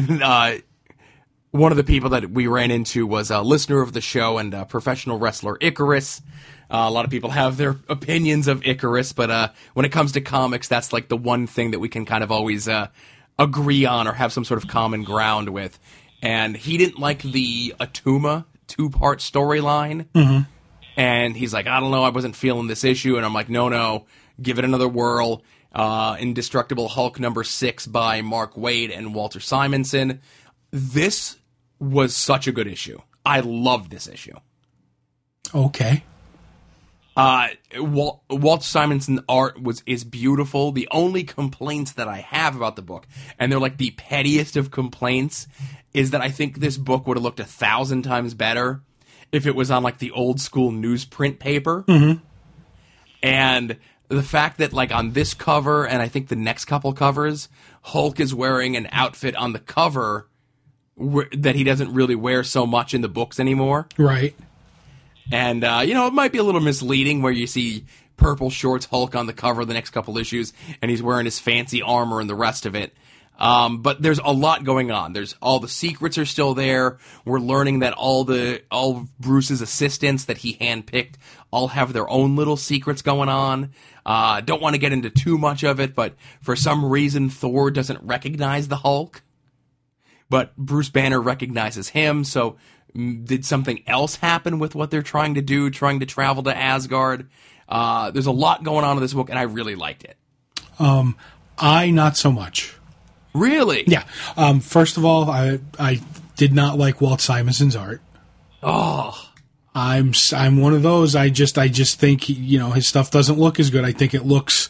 A: One of the people that we ran into was a listener of the show and professional wrestler Icarus. A lot of people have their opinions of Icarus, but when it comes to comics, that's like the one thing that we can kind of always agree on or have some sort of common ground with. And he didn't like the Atuma 2-part storyline. Mm-hmm. And he's like, I don't know, I wasn't feeling this issue. And I'm like, no, give it another whirl. Indestructible Hulk #6 by Mark Waid and Walter Simonson. This was such a good issue. I loved this issue.
B: Okay.
A: Walter Simonson's art is beautiful. The only complaints that I have about the book, and they're like the pettiest of complaints, is that I think this book would have looked 1,000 times better if it was on like the old school newsprint paper. Mm-hmm. And the fact that like on this cover, and I think the next couple covers, Hulk is wearing an outfit on the cover that he doesn't really wear so much in the books anymore.
B: Right.
A: And, it might be a little misleading where you see purple shorts Hulk on the cover of the next couple issues, and he's wearing his fancy armor and the rest of it. But there's a lot going on. There's all the secrets are still there. We're learning that all of Bruce's assistants that he handpicked all have their own little secrets going on. Don't want to get into too much of it, but for some reason Thor doesn't recognize the Hulk. But Bruce Banner recognizes him, so did something else happen with what they're trying to do, trying to travel to Asgard? There's a lot going on in this book, and I really liked it.
B: I not so much.
A: Really?
B: Yeah. First of all, I did not like Walt Simonson's art.
A: Oh,
B: I'm one of those. I just think his stuff doesn't look as good. I think it looks.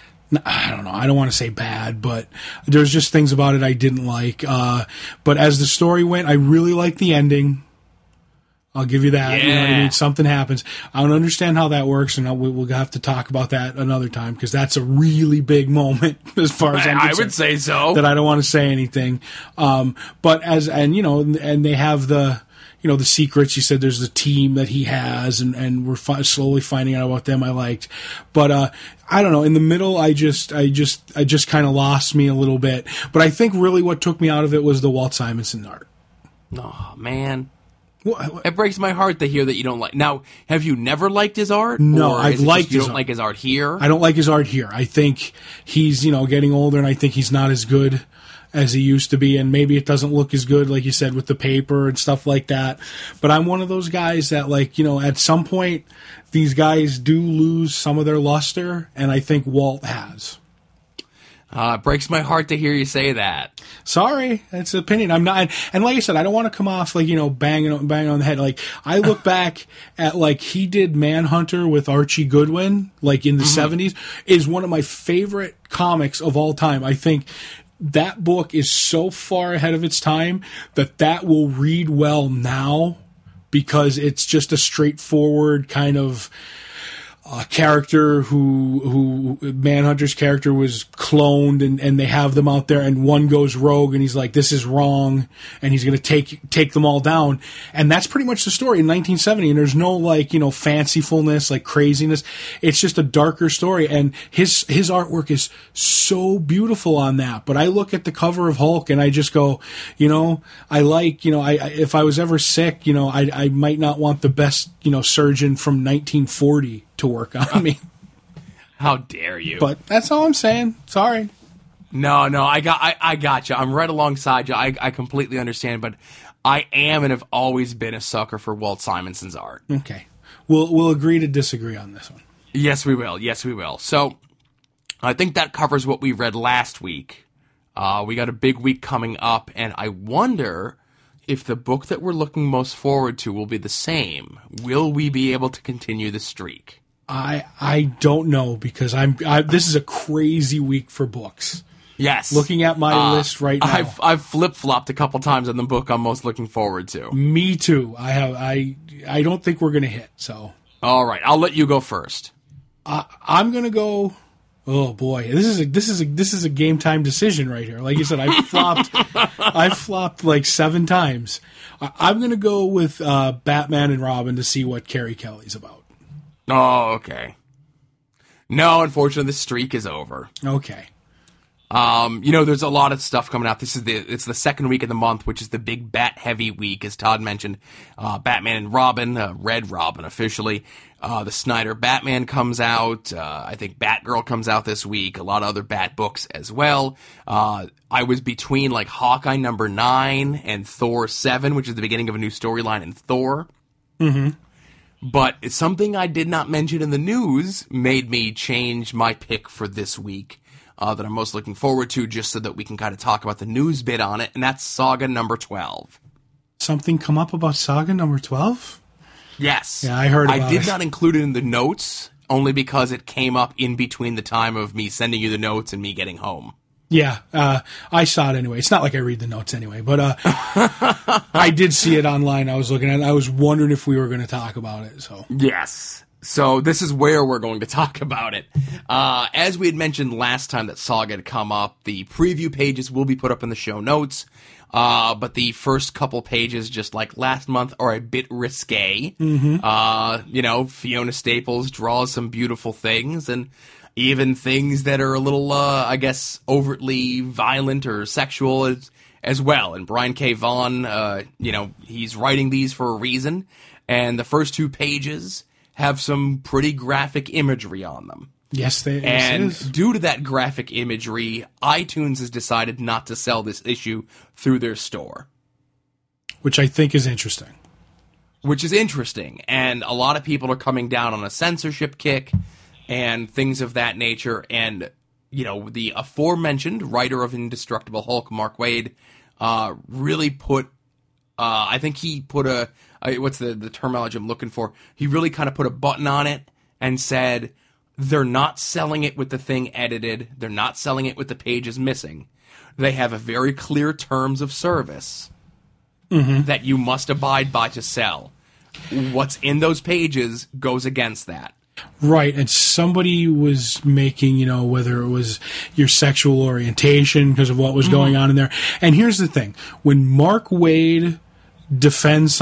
B: I don't know. I don't want to say bad, but there's just things about it I didn't like. But as the story went, I really liked the ending. I'll give you that.
A: Yeah.
B: You know what I mean? Something happens. I don't understand how that works, and we'll have to talk about that another time because that's a really big moment as far as I'm concerned.
A: I would say so.
B: That I don't want to say anything. But and they have the secrets. You said there's the team that he has, and we're slowly finding out about them. I liked, but I don't know. In the middle, I just kind of lost me a little bit. But I think really what took me out of it was the Walt Simonson art.
A: Oh man. It breaks my heart to hear that you don't like. Now, have you never liked his art?
B: No,
A: or
B: I've liked
A: you
B: his
A: don't
B: art.
A: like his art here?
B: I don't like his art here. I think he's, getting older, and I think he's not as good as he used to be, and maybe it doesn't look as good, like you said, with the paper and stuff like that. But I'm one of those guys that, at some point, these guys do lose some of their luster, and I think Walt has.
A: It breaks my heart to hear you say that.
B: Sorry, that's an opinion. I'm not, and like I said, I don't want to come off banging on the head. Like I look back at he did Manhunter with Archie Goodwin, in the 70s, is one of my favorite comics of all time. I think that book is so far ahead of its time that will read well now because it's just a straightforward kind of character who Manhunter's character was cloned and they have them out there and one goes rogue and he's like, this is wrong, and he's going to take them all down. And that's pretty much the story in 1970. And there's no fancifulness, craziness. It's just a darker story. And his artwork is so beautiful on that. But I look at the cover of Hulk and I just go, I if I was ever sick, I might not want the best, surgeon from 1940 to work on me.
A: How dare you?
B: But that's all I'm saying. Sorry.
A: No, I got you. I'm right alongside you. I completely understand, but I am and have always been a sucker for Walt Simonson's art.
B: Okay. We'll agree to disagree on this one.
A: Yes, we will. So, I think that covers what we read last week. We got a big week coming up, and I wonder if the book that we're looking most forward to will be the same. Will we be able to continue the streak?
B: I don't know because this is a crazy week for books.
A: Yes.
B: Looking at my list right now.
A: I've flip-flopped a couple times on the book I'm most looking forward to.
B: Me too. I don't think we're going to hit, so.
A: All right, I'll let you go first.
B: I'm going to go. Oh boy, this is a game time decision right here. Like you said, I flopped like 7 times. I'm going to go with Batman and Robin to see what Carrie Kelly's about.
A: Oh, okay. No, unfortunately, the streak is over.
B: Okay.
A: There's a lot of stuff coming out. It's the second week of the month, which is the big bat-heavy week, as Todd mentioned. Batman and Robin, Red Robin officially. The Snyder Batman comes out. I think Batgirl comes out this week. A lot of other Bat books as well. I was between Hawkeye number 9 and Thor 7, which is the beginning of a new storyline in Thor.
B: Mm-hmm.
A: But something I did not mention in the news made me change my pick for this week. That I'm most looking forward to, just so that we can kind of talk about the news bit on it, and that's Saga number 12.
B: Something come up about Saga number 12?
A: Yes.
B: Yeah, I heard about it.
A: I did not include it in the notes, only because it came up in between the time of me sending you the notes and me getting home.
B: Yeah, I saw it anyway. It's not like I read the notes anyway, but I did see it online. I was looking at it. I was wondering if we were going to talk about it. So
A: yes. So this is where we're going to talk about it. As we had mentioned last time that Saga had come up, the preview pages will be put up in the show notes. But the first couple pages, just like last month, are a bit risque.
B: Mm-hmm.
A: Fiona Staples draws some beautiful things, and even things that are a little, I guess, overtly violent or sexual as well. And Brian K. Vaughan, he's writing these for a reason, and the first 2 pages have some pretty graphic imagery on them.
B: Yes,
A: and due to that graphic imagery, iTunes has decided not to sell this issue through their store.
B: Which I think is interesting.
A: And a lot of people are coming down on a censorship kick and things of that nature. And, the aforementioned writer of Indestructible Hulk, Mark Waid, really put, I think he put what's the terminology I'm looking for? He really kind of put a button on it and said, they're not selling it with the thing edited. They're not selling it with the pages missing. They have a very clear terms of service that you must abide by to sell. What's in those pages goes against that.
B: Right, and somebody was making, whether it was your sexual orientation because of what was going on in there. And here's the thing. When Mark Waid defends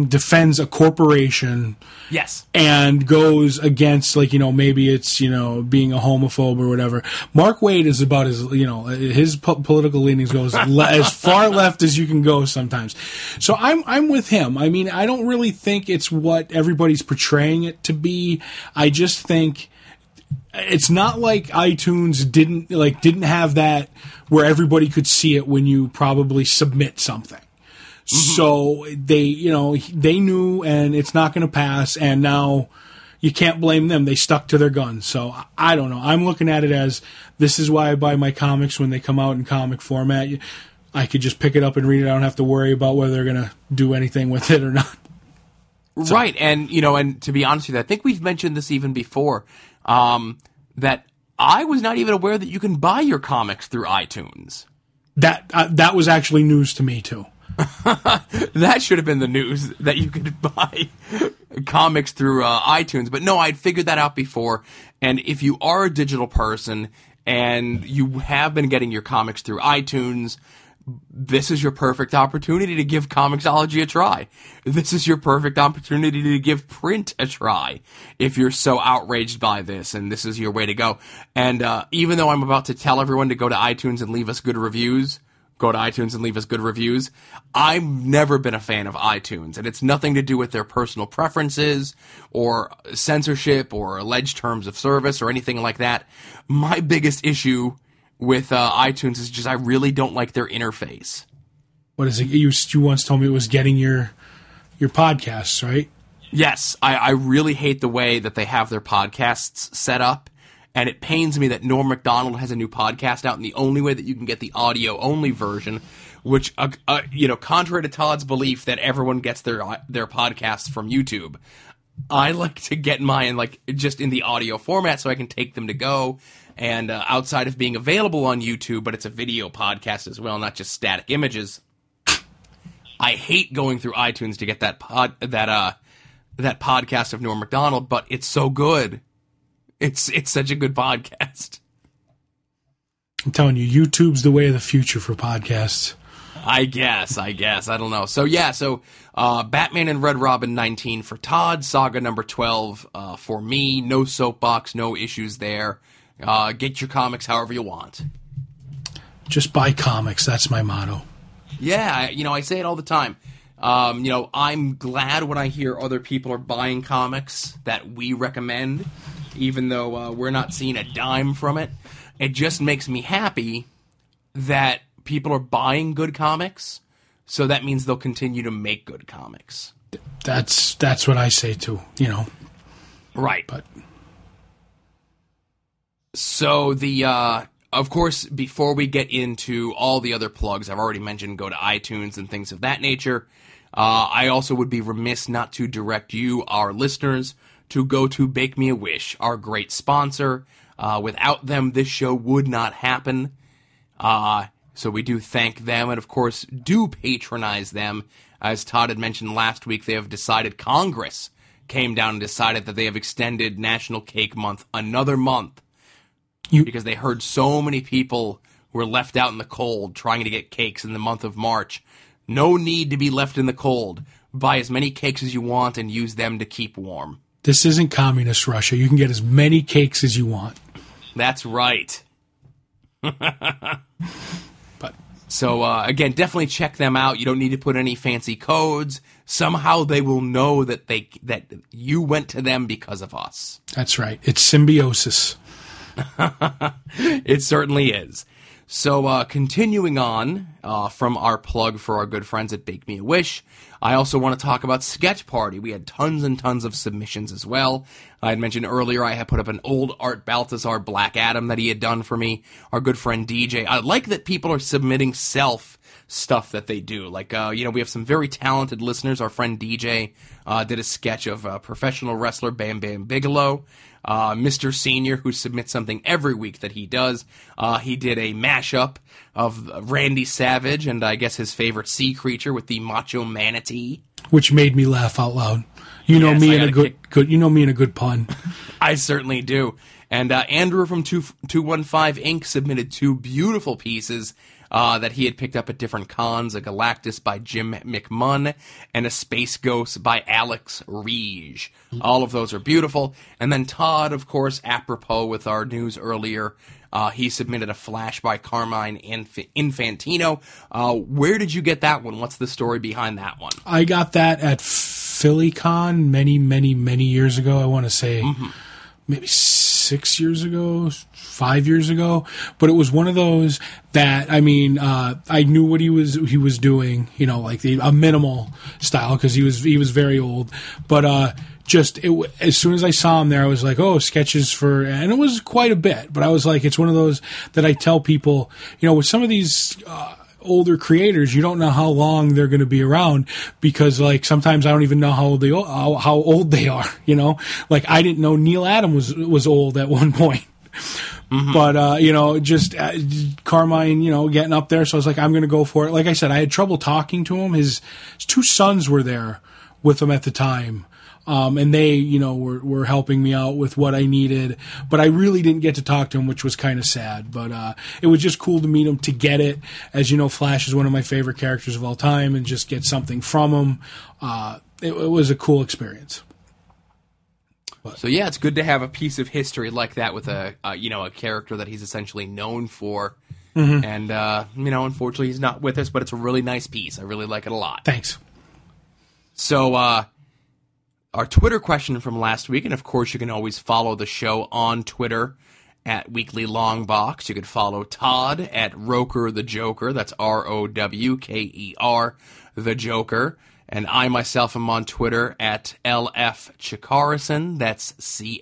B: a corporation,
A: yes,
B: and goes against, maybe it's, being a homophobe or whatever. Mark Waid is about his political leanings goes as far left as you can go sometimes. So I'm with him. I mean, I don't really think it's what everybody's portraying it to be. I just think it's not like iTunes didn't have that where everybody could see it when you probably submit something. So they knew, and it's not going to pass, and now you can't blame them. They stuck to their guns. So I don't know. I'm looking at it as, this is why I buy my comics when they come out in comic format. I could just pick it up and read it. I don't have to worry about whether they're going to do anything with it or not. So.
A: Right, and and to be honest with you, I think we've mentioned this even before, that I was not even aware that you can buy your comics through iTunes.
B: That was actually news to me too.
A: That should have been the news, that you could buy comics through iTunes. But no, I'd figured that out before. And if you are a digital person and you have been getting your comics through iTunes, this is your perfect opportunity to give Comixology a try. This is your perfect opportunity to give print a try if you're so outraged by this, and this is your way to go. And even though I'm about to tell everyone to go to iTunes and leave us good reviews, I've never been a fan of iTunes, and it's nothing to do with their personal preferences or censorship or alleged terms of service or anything like that. My biggest issue with iTunes is just I really don't like their interface.
B: What is it? You once told me it was getting your podcasts, right?
A: Yes, I really hate the way that they have their podcasts set up. And it pains me that Norm Macdonald has a new podcast out, and the only way that you can get the audio-only version, which, contrary to Todd's belief that everyone gets their podcasts from YouTube, I like to get mine, just in the audio format so I can take them to go, and outside of being available on YouTube, but it's a video podcast as well, not just static images. I hate going through iTunes to get that podcast of Norm Macdonald, but it's so good. It's such a good podcast.
B: I'm telling you, YouTube's the way of the future for podcasts.
A: I guess. I don't know. So, Batman and Red Robin 19 for Todd, Saga number 12 for me. No soapbox, no issues there. Get your comics however you want.
B: Just buy comics. That's my motto.
A: Yeah, I say it all the time. I'm glad when I hear other people are buying comics that we recommend, even though we're not seeing a dime from it. It just makes me happy that people are buying good comics, so that means they'll continue to make good comics.
B: That's what I say too,
A: Right.
B: But
A: so of course, before we get into all the other plugs, I've already mentioned go to iTunes and things of that nature. I also would be remiss not to direct you, our listeners, to go to Bake Me a Wish, our great sponsor. Without them, this show would not happen. So we do thank them, and of course, do patronize them. As Todd had mentioned last week, they have decided, Congress came down and decided that they have extended National Cake Month another month. Because they heard so many people were left out in the cold trying to get cakes in the month of March. No need to be left in the cold. Buy as many cakes as you want and use them to keep warm.
B: This isn't communist Russia. You can get as many cakes as you want.
A: That's right.
B: But
A: So, again, definitely check them out. You don't need to put any fancy codes. Somehow they will know that that you went to them because of us.
B: that's right. It's symbiosis.
A: It certainly is. So, continuing on from our plug for our good friends at Bake Me a Wish, I also want to talk about Sketch Party. We had tons and tons of submissions as well. I had mentioned earlier I had put up an old Art Balthazar Black Adam that he had done for me. Our good friend DJ. I like that people are submitting self stuff that they do. Like, we have some very talented listeners. Our friend DJ did a sketch of professional wrestler Bam Bam Bigelow. Mr. Senior, who submits something every week that he does. He did a mashup of Randy Savage and I guess his favorite sea creature with the Macho Manatee.
B: Which made me laugh out loud. You know me in a good pun.
A: I certainly do. And Andrew from 215 Inc. submitted 2 beautiful pieces that he had picked up at different cons, a Galactus by Jim McMunn and a Space Ghost by Alex Reege. All of those are beautiful. And then Todd, of course, apropos with our news earlier, he submitted a Flash by Carmine Infantino. Where did you get that one? What's the story behind that one?
B: I got that at PhillyCon many, many, many years ago. I want to say maybe 6 years ago, 5 years ago. But it was one of those that, I knew what he was doing, like a minimal style because he was very old. But as soon as I saw him there, I was like, oh, sketches for, and it was quite a bit. But I was like, it's one of those that I tell people, with some of these older creators, you don't know how long they're going to be around because, like, sometimes I don't even know how old they are. Like I didn't know Neil Adam was old at one point. But, Carmine, getting up there. So I was like, I'm going to go for it. Like I said, I had trouble talking to him. His 2 sons were there with him at the time. And they, were helping me out with what I needed, but I really didn't get to talk to him, which was kind of sad, but, it was just cool to meet him, to get it. As you know, Flash is one of my favorite characters of all time, and just get something from him. It was a cool experience.
A: So yeah, it's good to have a piece of history like that with a character that he's essentially known for. And, unfortunately he's not with us, but it's a really nice piece. I really like it a lot.
B: Thanks.
A: So, our Twitter question from last week, and of course you can always follow the show on Twitter at Weekly Longbox. You could follow Todd at Roker the Joker. That's ROWKER the Joker. And I myself am on Twitter at LF Chikarison. That's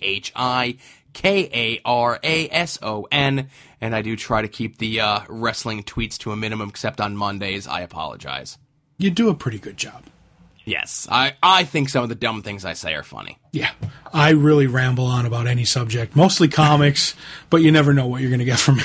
A: CHIKARASON. And I do try to keep the wrestling tweets to a minimum, except on Mondays. I apologize.
B: You do a pretty good job.
A: Yes, I think some of the dumb things I say are funny.
B: Yeah, I really ramble on about any subject, mostly comics, but you never know what you're going to get from me.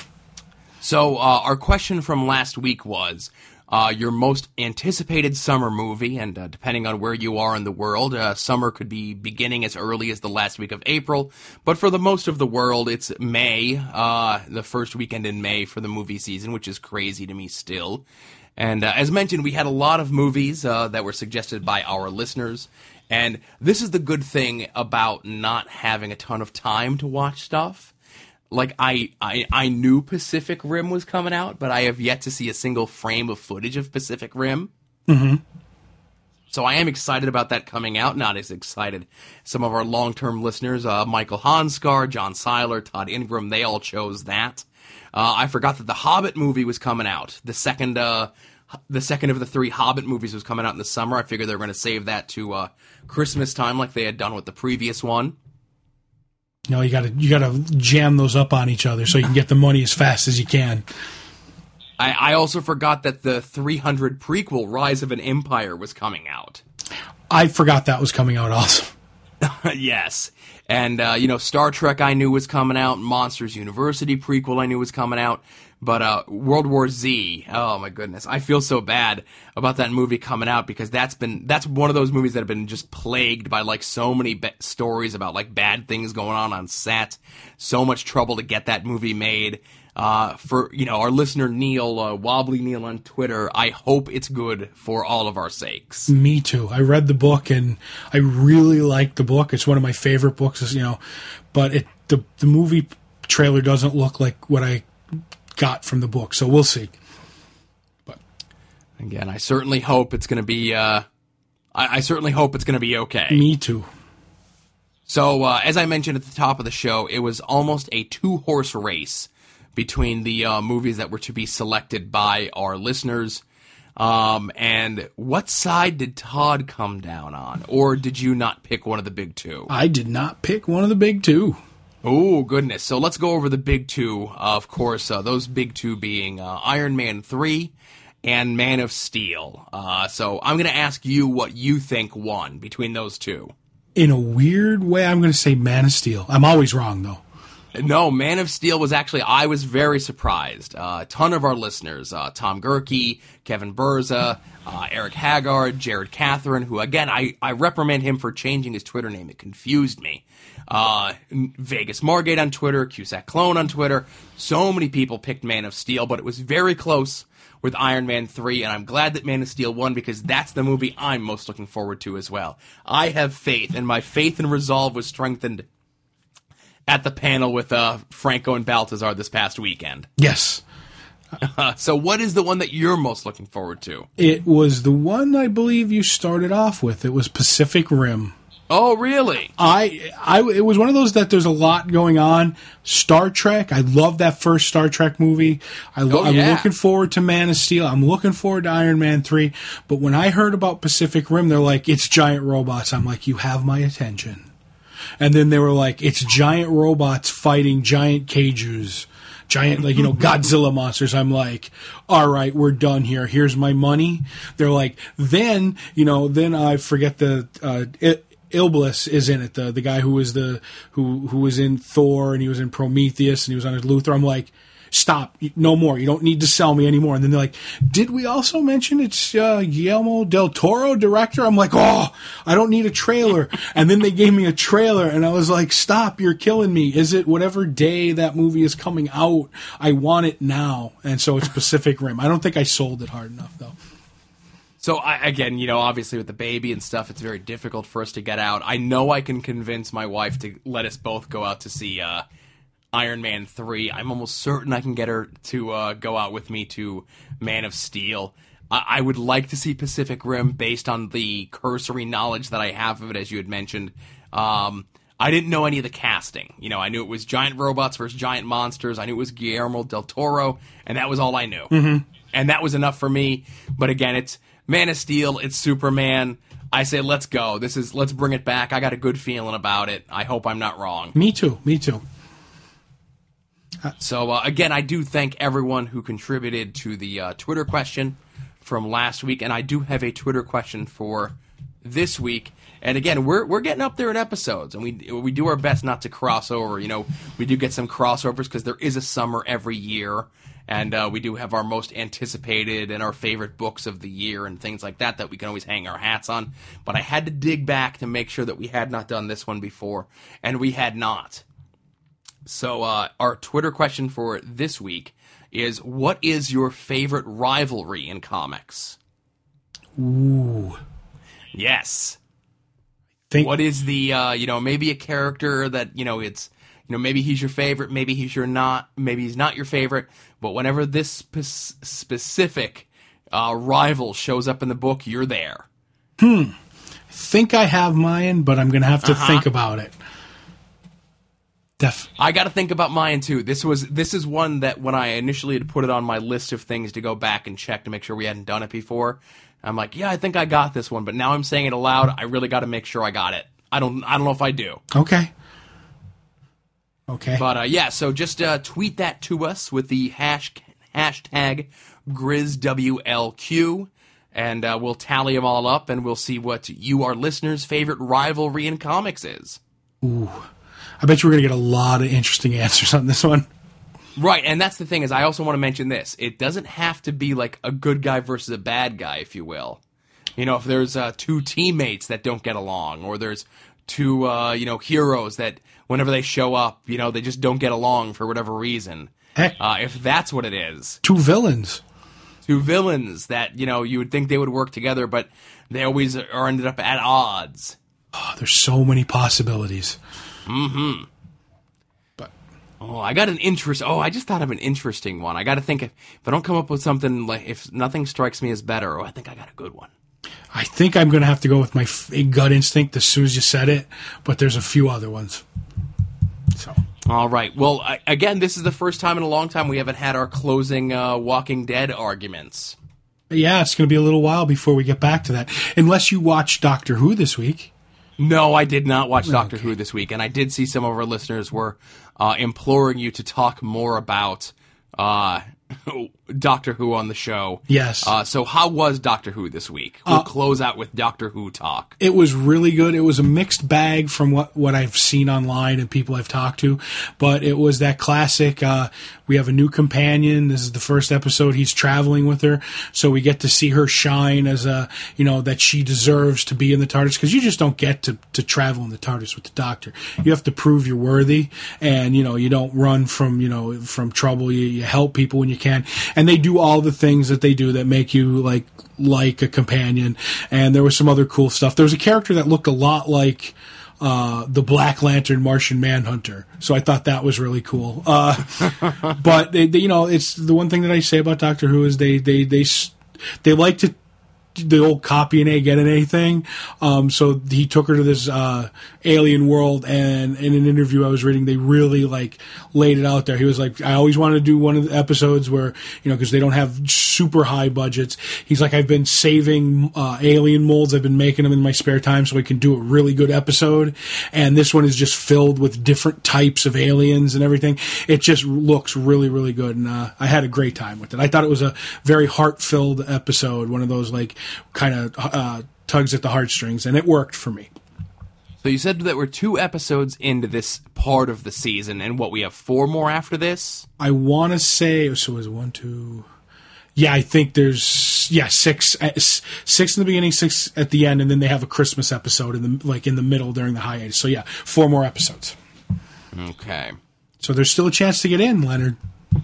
A: So our question from last week was your most anticipated summer movie, and depending on where you are in the world, summer could be beginning as early as the last week of April, but for the most of the world, it's May, the first weekend in May for the movie season, which is crazy to me still. And as mentioned, we had a lot of movies that were suggested by our listeners. And this is the good thing about not having a ton of time to watch stuff. Like, I knew Pacific Rim was coming out, but I have yet to see a single frame of footage of Pacific Rim. So I am excited about that coming out. Not as excited. Some of our long-term listeners, Michael Hanskar, John Seiler, Todd Ingram, they all chose that. I forgot that the Hobbit movie was coming out. The second of the 3 Hobbit movies was coming out in the summer. I figured they were going to save that to Christmas time, like they had done with the previous one.
B: No, you gotta jam those up on each other so you can get the money as fast as you can.
A: I also forgot that the 300 prequel, Rise of an Empire, was coming out.
B: I forgot that was coming out also.
A: Yes. And, Star Trek I knew was coming out. Monsters University prequel I knew was coming out. But World War Z, oh my goodness. I feel so bad about that movie coming out because that's one of those movies that have been just plagued by, like, so many stories about, like, bad things going on set. So much trouble to get that movie made. For, our listener Neil, Wobbly Neil on Twitter, I hope it's good for all of our sakes.
B: Me too. I read the book and I really liked the book. It's one of my favorite books, but the movie trailer doesn't look like what I got from the book. So we'll see. But
A: again, I certainly hope it's going to be. I certainly hope it's going to be okay.
B: Me too.
A: So, as I mentioned at the top of the show, it was almost a 2-horse race between the movies that were to be selected by our listeners. And what side did Todd come down on? Or did you not pick one of the big two?
B: I did not pick one of the big two.
A: Oh, goodness. So let's go over the big two. Of course, those big two being Iron Man 3 and Man of Steel. So I'm going to ask you what you think won between those two.
B: In a weird way, I'm going to say Man of Steel. I'm always wrong, though.
A: No, Man of Steel was actually, I was very surprised. A ton of our listeners, Tom Gerke, Kevin Berza, Eric Haggard, Jared Catherine, who, again, I reprimand him for changing his Twitter name. It confused me. Vegas Margate on Twitter, Cusack Clone on Twitter. So many people picked Man of Steel, but it was very close with Iron Man 3, and I'm glad that Man of Steel won because that's the movie I'm most looking forward to as well. I have faith, and my faith and resolve was strengthened at the panel with Franco and Baltazar this past weekend.
B: Yes.
A: So what is the one that you're most looking forward to?
B: It was the one I believe you started off with. It was Pacific Rim.
A: Oh, really?
B: It was one of those that there's a lot going on. Star Trek. I love that first Star Trek movie. I'm looking forward to Man of Steel. I'm looking forward to Iron Man 3. But when I heard about Pacific Rim, they're like, it's giant robots. I'm like, you have my attention. And then they were like, it's giant robots fighting giant kaijus. Giant, Godzilla monsters. I'm like, all right, we're done here. Here's my money. They're like, then I forget Ilbliss is in it, the guy who was who was in Thor, and he was in Prometheus, and he was on his Luthor. I'm like, stop, no more. You don't need to sell me anymore. And then they're like, did we also mention it's Guillermo del Toro, director? I'm like, oh, I don't need a trailer. And then they gave me a trailer, and I was like, stop, you're killing me. Is it whatever day that movie is coming out? I want it now. And so it's Pacific Rim. I don't think I sold it hard enough, though.
A: So, again, obviously with the baby and stuff, it's very difficult for us to get out. I know I can convince my wife to let us both go out to see Iron Man 3. I'm almost certain I can get her to go out with me to Man of Steel. I would like to see Pacific Rim based on the cursory knowledge that I have of it, as you had mentioned. I didn't know any of the casting. I knew it was giant robots versus giant monsters. I knew it was Guillermo del Toro, and that was all I knew.
B: Mm-hmm.
A: And that was enough for me. But again, it's Man of Steel, it's Superman. I say, let's go. Let's bring it back. I got a good feeling about it. I hope I'm not wrong.
B: Me too.
A: So, again, I do thank everyone who contributed to the Twitter question from last week, and I do have a Twitter question for this week. And again, we're getting up there in episodes, and we do our best not to cross over. We do get some crossovers because there is a summer every year, and we do have our most anticipated and our favorite books of the year and things like that we can always hang our hats on. But I had to dig back to make sure that we had not done this one before, and we had not. So our Twitter question for this week is, what is your favorite rivalry in comics?
B: Ooh.
A: Yes. What is the, maybe a character that, it's, maybe he's your favorite, maybe he's not your favorite, but whenever this specific rival shows up in the book, you're there.
B: I think I have mine, but I'm going to have to think about it.
A: I got to think about mine too. This is one that when I initially had put it on my list of things to go back and check to make sure we hadn't done it before, I'm like, yeah, I think I got this one, but now I'm saying it aloud. I really got to make sure I got it. I don't know if I do.
B: Okay.
A: But so just tweet that to us with the hashtag GrizzWLQ, and we'll tally them all up, and we'll see what you, our listeners' favorite rivalry in comics is.
B: Ooh. I bet you we're going to get a lot of interesting answers on this one.
A: Right, and that's the thing is I also want to mention this. It doesn't have to be like a good guy versus a bad guy, if you will. If there's two teammates that don't get along, or there's two, heroes that whenever they show up, they just don't get along for whatever reason.
B: Heck.
A: If that's what it is.
B: Two villains
A: that, you would think they would work together, but they always are ended up at odds.
B: Oh, there's so many possibilities.
A: Mm-hmm. Oh, I got an interest. Oh, I just thought of an interesting one. I got to think if I don't come up with something, like if nothing strikes me as better, I think I got a good one.
B: I think I'm going to have to go with my gut instinct as soon as you said it, but there's a few other ones. So.
A: All right. Well, again, this is the first time in a long time we haven't had our closing Walking Dead arguments.
B: Yeah, it's going to be a little while before we get back to that. Unless you watched Doctor Who this week.
A: No, I did not watch Doctor Who this week, and I did see some of our listeners were imploring you to talk more about Doctor Who on the show.
B: Yes.
A: So how was Doctor Who this week? We'll close out with Doctor Who talk.
B: It was really good. It was a mixed bag from what I've seen online and people I've talked to, but it was that classic, we have a new companion. This is the first episode. He's traveling with her, so we get to see her shine as that she deserves to be in the TARDIS, because you just don't get to travel in the TARDIS with the Doctor. You have to prove you're worthy, and you don't run from trouble. You help people when you can, and they do all the things that they do that make you like a companion. And there was some other cool stuff. There was a character that looked a lot like the Black Lantern Martian Manhunter, so I thought that was really cool. But it's the one thing that I say about Doctor Who is they like to the old copy an A, get an A thing. So he took her to this alien world, and in an interview I was reading, they really laid it out there. He was like, I always wanted to do one of the episodes where, because they don't have super high budgets. He's like, I've been saving alien molds. I've been making them in my spare time so I can do a really good episode. And this one is just filled with different types of aliens and everything. It just looks really, really good. And I had a great time with it. I thought it was a very heart-filled episode, one of those kind of tugs at the heartstrings, and it worked for me.
A: So you said that we're 2 episodes into this part of the season, and we have 4 more after this?
B: I want to say, so is it 1, 2... Yeah, I think there's 6 in the beginning, 6 at the end, and then they have a Christmas episode in the middle during the hiatus. So 4 more episodes.
A: Okay.
B: So there's still a chance to get in, Leonard.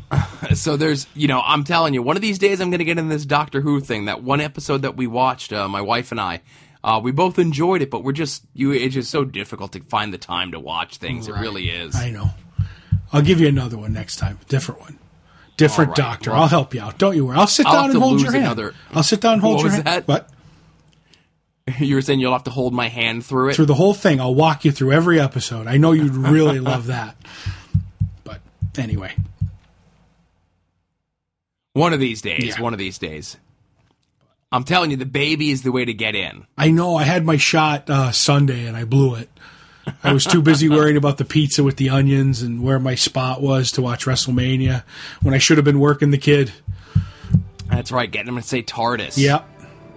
A: So there's, I'm telling you, one of these days I'm going to get in this Doctor Who thing. That one episode that we watched, my wife and I, we both enjoyed it, but it's just so difficult to find the time to watch things. Right. It really is.
B: I know. I'll give you another one next time. Different one. Different right. Doctor. Well, I'll help you out. Don't you worry. I'll sit down and hold your hand. I'll sit down and hold your hand.
A: That?
B: What?
A: You were saying you'll have to hold my hand through it?
B: Through the whole thing. I'll walk you through every episode. I know you'd really love that. But anyway.
A: One of these days. I'm telling you, the baby is the way to get in.
B: I know. I had my shot Sunday, and I blew it. I was too busy worrying about the pizza with the onions and where my spot was to watch WrestleMania when I should have been working the kid.
A: That's right, getting him to say TARDIS.
B: Yep.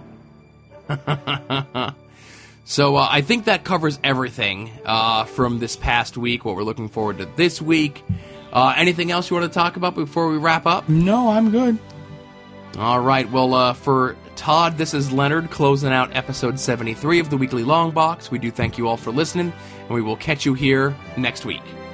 A: So I think that covers everything from this past week, what we're looking forward to this week. Anything else you want to talk about before we wrap up?
B: No, I'm good.
A: All right. Well, for Todd, this is Leonard closing out episode 73 of the Weekly Long Box. We do thank you all for listening, and we will catch you here next week.